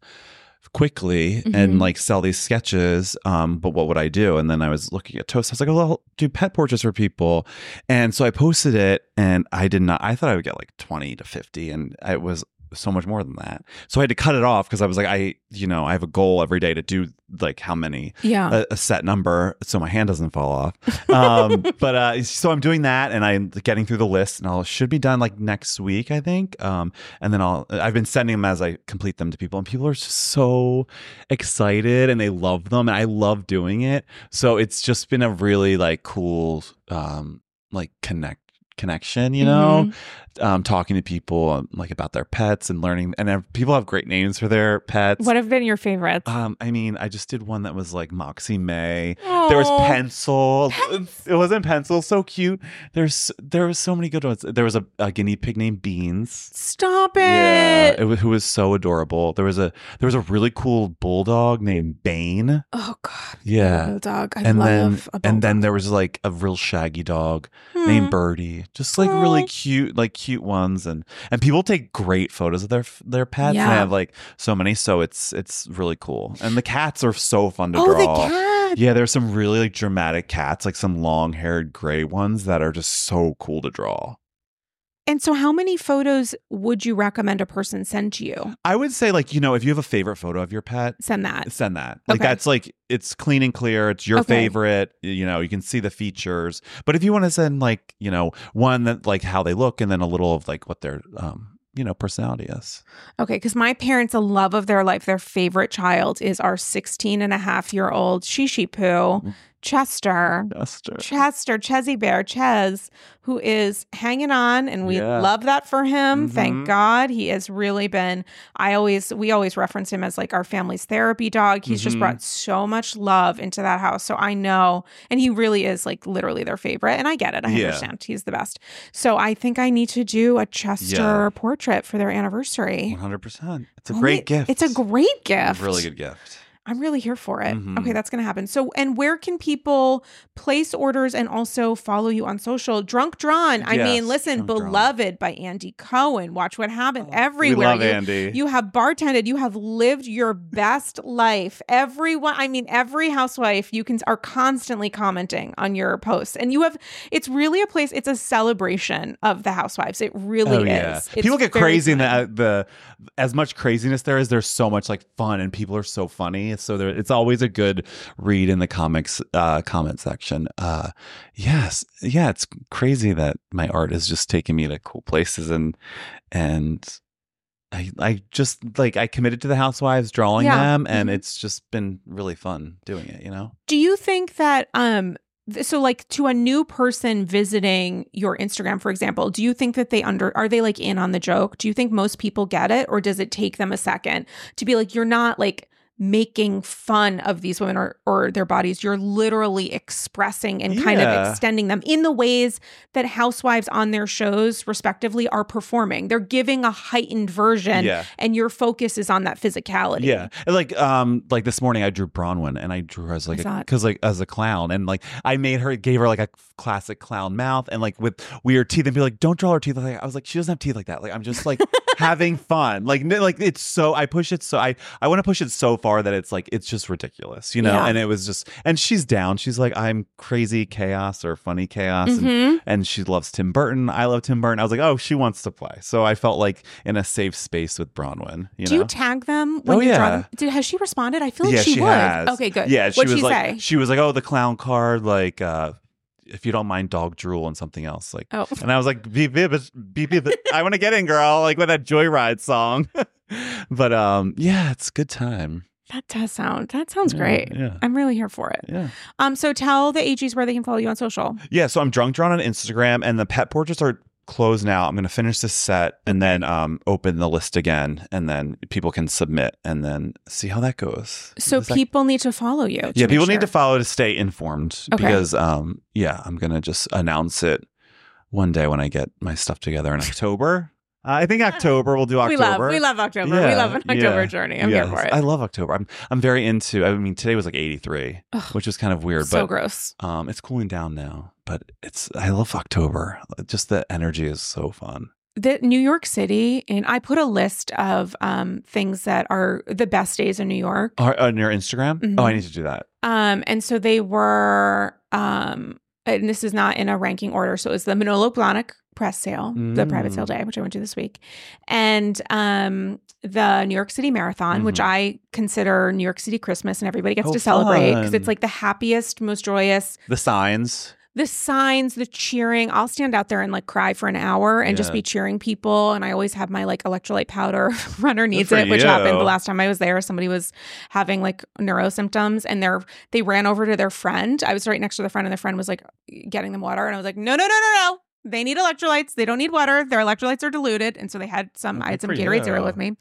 quickly Mhm. and like sell these sketches, um but what would I do? And then I was looking at Toast. I was like, oh, well, I'll do pet portraits for people. And so I posted it, and I did not I thought I would get like twenty to fifty, and it was so much more than that. So I had to cut it off because I was like, I you know I have a goal every day to do like how many Yeah. a, a set number so my hand doesn't fall off. Um, but uh, so I'm doing that, and I'm getting through the list, and I'll should be done like next week, I think. Um, and then I'll I've been sending them as I complete them to people, and people are just so excited and they love them, and I love doing it. So it's just been a really like cool um, like connect connection, you know, um, talking to people um, like about their pets and learning. And have, people have great names for their pets. What have been your favorites? Um, I mean, I just did one that was like Moxie May. There was Aw. Pencil. It wasn't Pencil. So cute. There's there was so many good ones. There was a, a guinea pig named Beans. Stop it. Yeah, it was, who was so adorable. There was a there was a really cool bulldog named Bane. Oh God. Yeah, Bulldog. I and love then a bulldog. and then there was like a real shaggy dog Hmm. named Birdie. Just like really Aw. cute, like cute ones, and and people take great photos of their their pets. Yeah. And I have like so many, so it's it's really cool. And the cats are so fun to Oh, draw. the cat. Yeah, there's some really like dramatic cats, like some long haired gray ones that are just so cool to draw. And so how many photos would you recommend a person send to you? I would say, like, you know, if you have a favorite photo of your pet, Send that. send that. Like Okay. that's like it's clean and clear. It's your Okay. favorite. You know, you can see the features. But if you want to send like, you know, one that like how they look, and then a little of like what their um, you know, personality is. Okay, because my parents, a love of their life, their favorite child is our sixteen and a half year old Shishi Poo, Chester. Chester. Chester, Chezzy Bear, Ches, who is hanging on, and we Yeah. love that for him. Mhm. Thank God. He has really been, I always, we always reference him as like our family's therapy dog. He's just Mhm. brought so much love into that house. So I know, and he really is like literally their favorite. And I get it. I Yeah. understand. He's the best. So I think I need to do a Chester Yeah. portrait for their anniversary. one hundred percent. It's a Only- great gift. It's a great gift. really good gift. I'm really here for it. Mhm. Okay, that's going to happen. So, and where can people place orders and also follow you on social? Drunk Drawn. I Yes, mean, listen, Drunk Drawn. Beloved by Andy Cohen. Watch What Happened We everywhere. love you, Andy. you have bartended. You have lived your best life. Everyone, I mean, every housewife you can are constantly commenting on your posts, and you have. It's really a place. It's a celebration of the housewives. It really Oh is. yeah, It's people get very crazy in fun. the, the as much craziness there is. There's so much like fun, and people are so funny. So there, it's always a good read in the comics uh, comment section. Uh, yes, yeah, it's crazy that my art is just taking me to cool places, and and I I just like I committed to the housewives, drawing Yeah. them, and Mhm. it's just been really fun doing it. You know. Do you think that um th- so like to a new person visiting your Instagram, for example, do you think that they under are they like in on the joke? Do you think most people get it, or does it take them a second to be like, you're not like making fun of these women or or their bodies, you're literally expressing and kind of Yeah. extending them in the ways that housewives on their shows respectively are performing. They're giving a heightened version, Yeah. and your focus is on that physicality. Yeah, and like um, like this morning I drew Bronwyn, and I drew her as like I saw it. because like as a clown, and like I made her gave her like a classic clown mouth, and like with weird teeth, and be like, don't draw her teeth like that. I was like, she doesn't have teeth like that. Like I'm just like having fun. Like n- like it's so I push it so I I want to push it so far that it's like it's just ridiculous, you know. Yeah. And it was just and she's down. She's like, I'm crazy chaos or funny chaos, and, Mhm. and she loves Tim Burton. I love Tim Burton. I was like, oh, she wants to play. So I felt like in a safe space with Bronwyn. You Do know? you tag them when Oh, you draw yeah. them? Did, has she responded? I feel like yeah, she, she would. has. Okay, good. Yeah, she What'd was she like, say? she was like, oh, the clown card, like, uh, if you don't mind dog drool and something else. Like, Oh. and I was like, beep, beep, beep, beep, I want to get in, girl. Like with that Joyride song. But um, yeah, it's a good time. That does sound, that sounds Yeah, great. yeah. I'm really here for it. Yeah. Um, so tell the A Gs where they can follow you on social. Yeah. So I'm Drunk Drawn on Instagram, and the pet portraits are closed now. I'm going to finish this set and then um, open the list again, and then people can submit and then see how that goes. So Does that- people need to follow you. to yeah, make people sure. need to follow to stay informed Okay. because, um, yeah, I'm going to just announce it one day when I get my stuff together in October. I think October. We'll do October. We love, we love October. We Yeah, love an October yeah. journey. I'm Yes. here for it. I love October. I'm I'm very into. I mean, today was like eighty-three, Ugh. which is kind of weird, so but gross. um, it's cooling down now. But it's I love October. Just the energy is so fun. The New York City, and I put a list of um, things that are the best days in New York. Are, on your Instagram? Mhm. Oh, I need to do that. Um, and so they were, um, and this is not in a ranking order. So it was the Manolo Blahnik press sale, the private sale Mm. day, which I went to this week, and um, the New York City Marathon, which Mhm. I consider New York City Christmas, and everybody gets Oh, to celebrate because fun. it's like the happiest, most joyous. The signs. The signs, the cheering. I'll stand out there and like cry for an hour and just Yeah. be cheering people. And I always have my like electrolyte powder. Runner needs for it, which you. happened the last time I was there. Somebody was having like neuro symptoms, and they're they ran over to their friend. I was right next to the friend, and the friend was like getting them water, and I was like, no, no, no, no, no. They need electrolytes. They don't need water. Their electrolytes are diluted, and so they had some. Oh, I had good some for Gatorade you. Zero with me.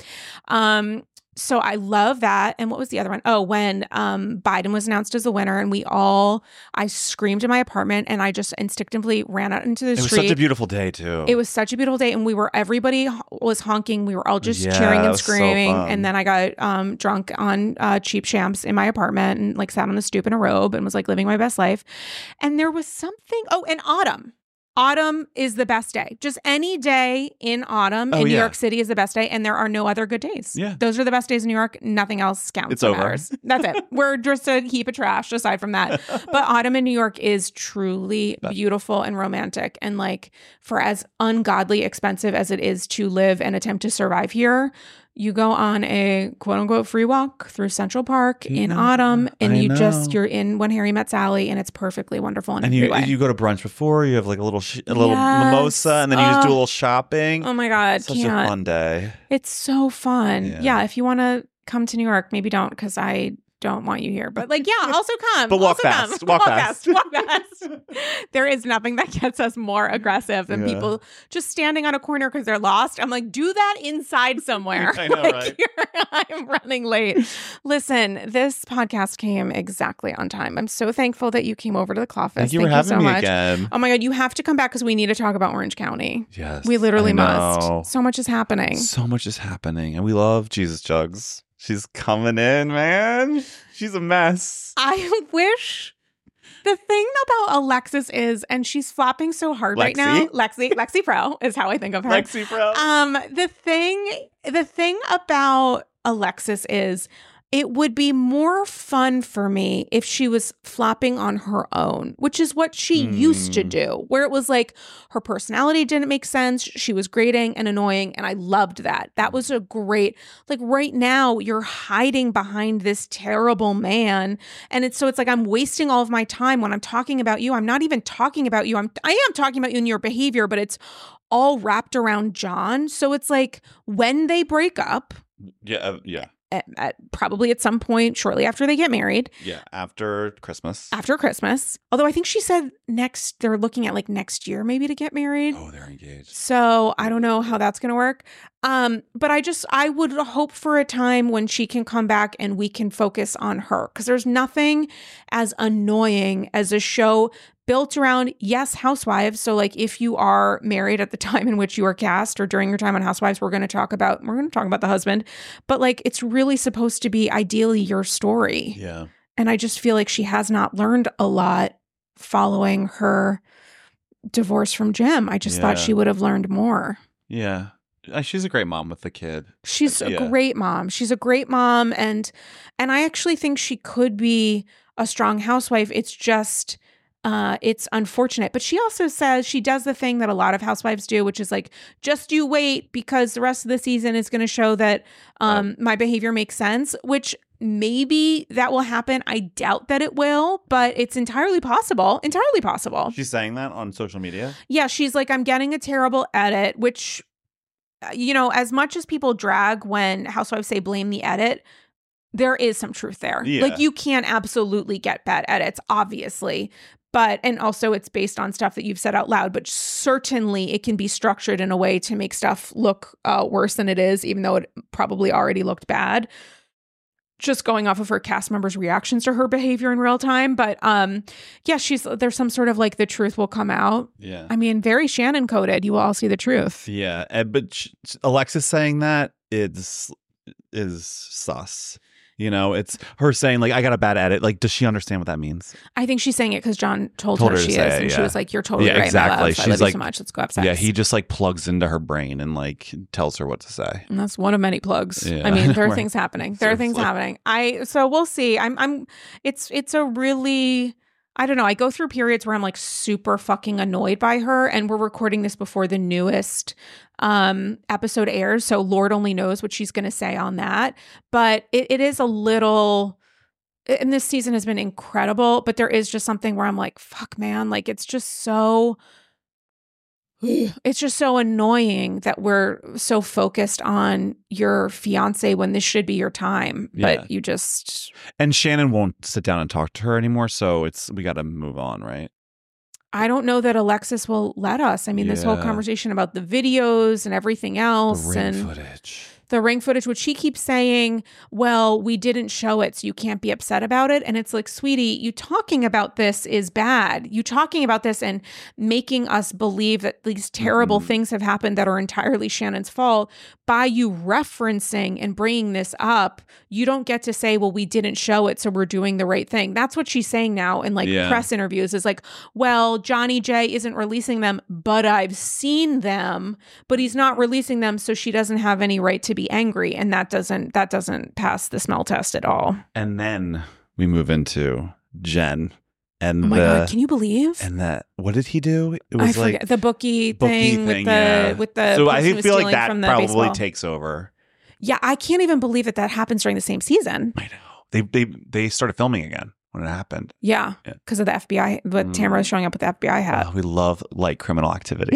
Um, so I love that. And what was the other one? Oh, when um, Biden was announced as the winner, and we all, I screamed in my apartment, and I just instinctively ran out into the It was street. such a beautiful day too. It was such a beautiful day, and we were everybody h- was honking. We were all just Yeah, cheering it and was so screaming. fun. And then I got um, drunk on uh, cheap champs in my apartment, and like sat on the stoop in a robe and was like living my best life. And there was something. Oh, and autumn. Autumn is the best day. Just any day in autumn Oh, in New yeah. York City is the best day, and there are no other good days. Yeah. Those are the best days in New York. Nothing else counts. It's or over. matters. That's it. We're just a heap of trash aside from that. But autumn in New York is truly That- beautiful and romantic. And like for as ungodly expensive as it is to live and attempt to survive here, you go on a quote unquote free walk through Central Park in Yeah, autumn, and I you just know. you're in When Harry Met Sally, and it's perfectly wonderful in and every you way. you go to brunch before. You have like a little sh- a little Yes. mimosa, and then you just do a Oh. little shopping. Oh my God, Such can't. a fun day. It's so fun. Yeah. Yeah, if you want to come to New York, maybe don't because I don't want you here. But like, yeah, also come. But walk also fast. Come. Walk fast. Walk fast. There is nothing that gets us more aggressive than Yeah. people just standing on a corner because they're lost. I'm like, do that inside somewhere. I know, Like, right? you're- I'm running late. Listen, this podcast came exactly on time. I'm so thankful that you came over to the Cloffice. Thank you for having so me much. again. Oh my God, you have to come back because we need to talk about Orange County. Yes, We literally I know. must. So much is happening. So much is happening, and we love Jesus Jugs. She's coming in, man. She's a mess. I wish the thing about Alexis is, and she's flopping so hard right now. Lexi, Lexi Pro is how I think of her. Lexi, bro. Um, the thing, the thing about Alexis is, it would be more fun for me if she was flopping on her own, which is what she used to Mm. do, where it was like her personality didn't make sense. She was grating and annoying, and I loved that. That was a great, like right now, you're hiding behind this terrible man. And it's so it's like I'm wasting all of my time when I'm talking about you. I'm not even talking about you. I'm I am talking about you and your behavior, but it's all wrapped around John. So it's like when they break up, yeah, uh, yeah, at, at probably at some point shortly after they get married, yeah. After Christmas. after Christmas. Although I think she said next, they're looking at like next year maybe to get married. Oh, they're engaged. So I don't know how that's going to work. Um, but I just, I would hope for a time when she can come back and we can focus on her. Because there's nothing as annoying as a show built around, yes, housewives. So like if you are married at the time in which you are cast or during your time on Housewives, we're going to talk about, we're going to talk about the husband. But like it's really supposed to be ideally your story. Yeah. And I just feel like she has not learned a lot following her divorce from Jim. I just thought Yeah. she would have learned more. Yeah. Uh, She's a great mom with the kid. She's a Yeah. great mom. She's a great mom, and and I actually think she could be a strong housewife. It's just uh it's unfortunate. But she also says she does the thing that a lot of housewives do, which is like, just you wait because the rest of the season is going to show that um my behavior makes sense, which maybe that will happen. I doubt that it will, but it's entirely possible. Entirely possible. She's saying that on social media? Yeah, she's like, I'm getting a terrible edit, which, you know, as much as people drag when housewives say blame the edit, there is some truth there. Yeah. Like, you can absolutely get bad edits, obviously. But, and also it's based on stuff that you've said out loud, but certainly it can be structured in a way to make stuff look uh, worse than it is, even though it probably already looked bad. Just going off of her cast members' reactions to her behavior in real time. But um, yeah, she's there's some sort of like the truth will come out. Yeah. I mean, very Shannon coded. You will all see the truth. Yeah. And, but sh- Alexis saying that is, is sus. You know, it's her saying, like, I got a bad edit. Like, does she understand what that means? I think she's saying it because John told, Told her, her to she say is. it, And yeah. she was like, you're totally Yeah, right, exactly. my love. She's I love like- you so much. Let's go have sex. Yeah, he just like plugs into her brain and like tells her what to say. And that's one of many plugs. Yeah. I mean, there are Right. things happening. There are things Seriously. happening. I so we'll see. I'm I'm it's it's a really I don't know. I go through periods where I'm like super fucking annoyed by her, and we're recording this before the newest um episode airs, so Lord only knows what she's gonna say on that. But it, it is a little and this season has been incredible, but there is just something where I'm like, fuck man, like it's just so it's just so annoying that we're so focused on your fiance when this should be your time. Yeah. But you just And Shannon won't sit down and talk to her anymore, so it's we got to move on, right? I don't know that Alexis will let us. I mean, this whole Yeah. conversation about the videos and everything else The ring and footage. the ring footage, which she keeps saying, well, we didn't show it, so you can't be upset about it. And it's like, sweetie, you talking about this is bad. You talking about this and making us believe that these terrible Mhm. things have happened that are entirely Shannon's fault. By you referencing and bringing this up, you don't get to say, well, we didn't show it, so we're doing the right thing. That's what she's saying now in like Yeah. press interviews is like, well, Johnny J isn't releasing them, but I've seen them, but he's not releasing them, so she doesn't have any right to be angry. And that doesn't that doesn't pass the smell test at all. And then we move into Jen and Oh my the god, can you believe? and that what did he do? It I was forget like the bookie, bookie thing, with the yeah. with the So I person think who was feel like stealing that from the probably baseball. takes over. Yeah, I can't even believe that that happens during the same season. I know. They they they started filming again when it happened. Yeah, Yeah. because of the F B I, but Mm. Tamara showing up with the F B I hat. Oh, we love light criminal activity.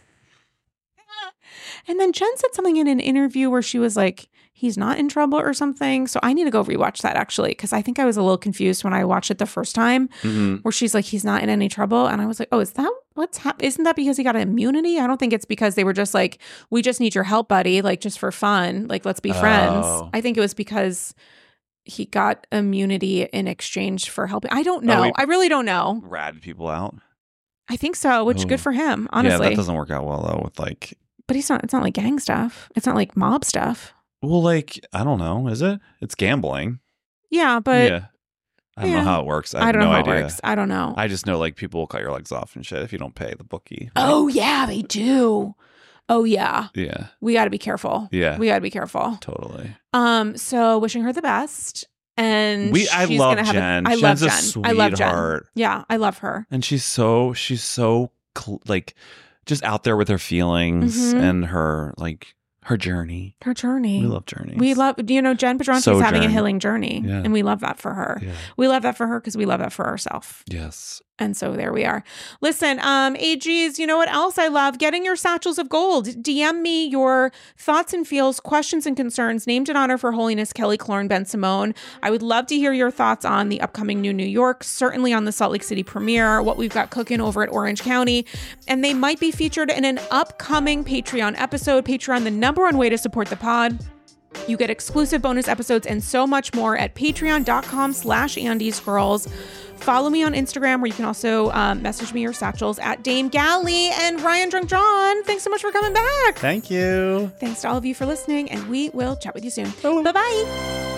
And then Jen said something in an interview where she was like, he's not in trouble or something. So I need to go rewatch that actually, because I think I was a little confused when I watched it the first time, Mhm. where she's like, he's not in any trouble. And I was like, oh, is that what's happening? Isn't that because he got immunity? I don't think it's because they were just like, we just need your help, buddy. Like, just for fun. Like, let's be friends. Oh. I think it was because he got immunity in exchange for helping. I don't know. Oh, he- I really don't know. Rat people out. I think so, which Oh. good for him, Yeah, honestly. that doesn't work out well though with like But he's not, it's not like gang stuff. It's not like mob stuff. well, like I don't know, is it? It's gambling. Yeah, but yeah. I don't yeah. know how it works. I have I don't no know how idea. it works. I don't know. I just know like people will cut your legs off and shit if you don't pay the bookie. Oh, yeah, they do. Oh, yeah. Yeah. We got to be careful. Yeah. We got to be careful. Totally. Um, so wishing her the best. And We I she's love gonna have Jen. A, I Jen's love a Jen. I love Jen. sweetheart. Yeah, I love her. And she's so she's so cl- like just out there with her feelings Mhm. and her like her journey. Her journey. We love journeys. We love, you know, Jen Pedronchi's So having Jen. a healing journey. Yeah. And we love that for her. Yeah. We love that for her because we love that for ourselves. Yes. And so there we are. Listen, um, A Gs, you know what else I love? Getting your satchels of gold. D M me your thoughts and feels, questions and concerns, named in honor for Holiness Kelly Clorne Ben Simone. I would love to hear your thoughts on the upcoming new New York, certainly on the Salt Lake City premiere, what we've got cooking over at Orange County. And they might be featured in an upcoming Patreon episode. Patreon, the number one way to support the pod. You get exclusive bonus episodes and so much more at patreon.com slash Andy's Girls. Follow me on Instagram, where you can also um, message me your satchels at Dame Galley and Ryan Drunk John. Thanks so much for coming back. Thank you. Thanks to all of you for listening, and we will chat with you soon. Bye-bye.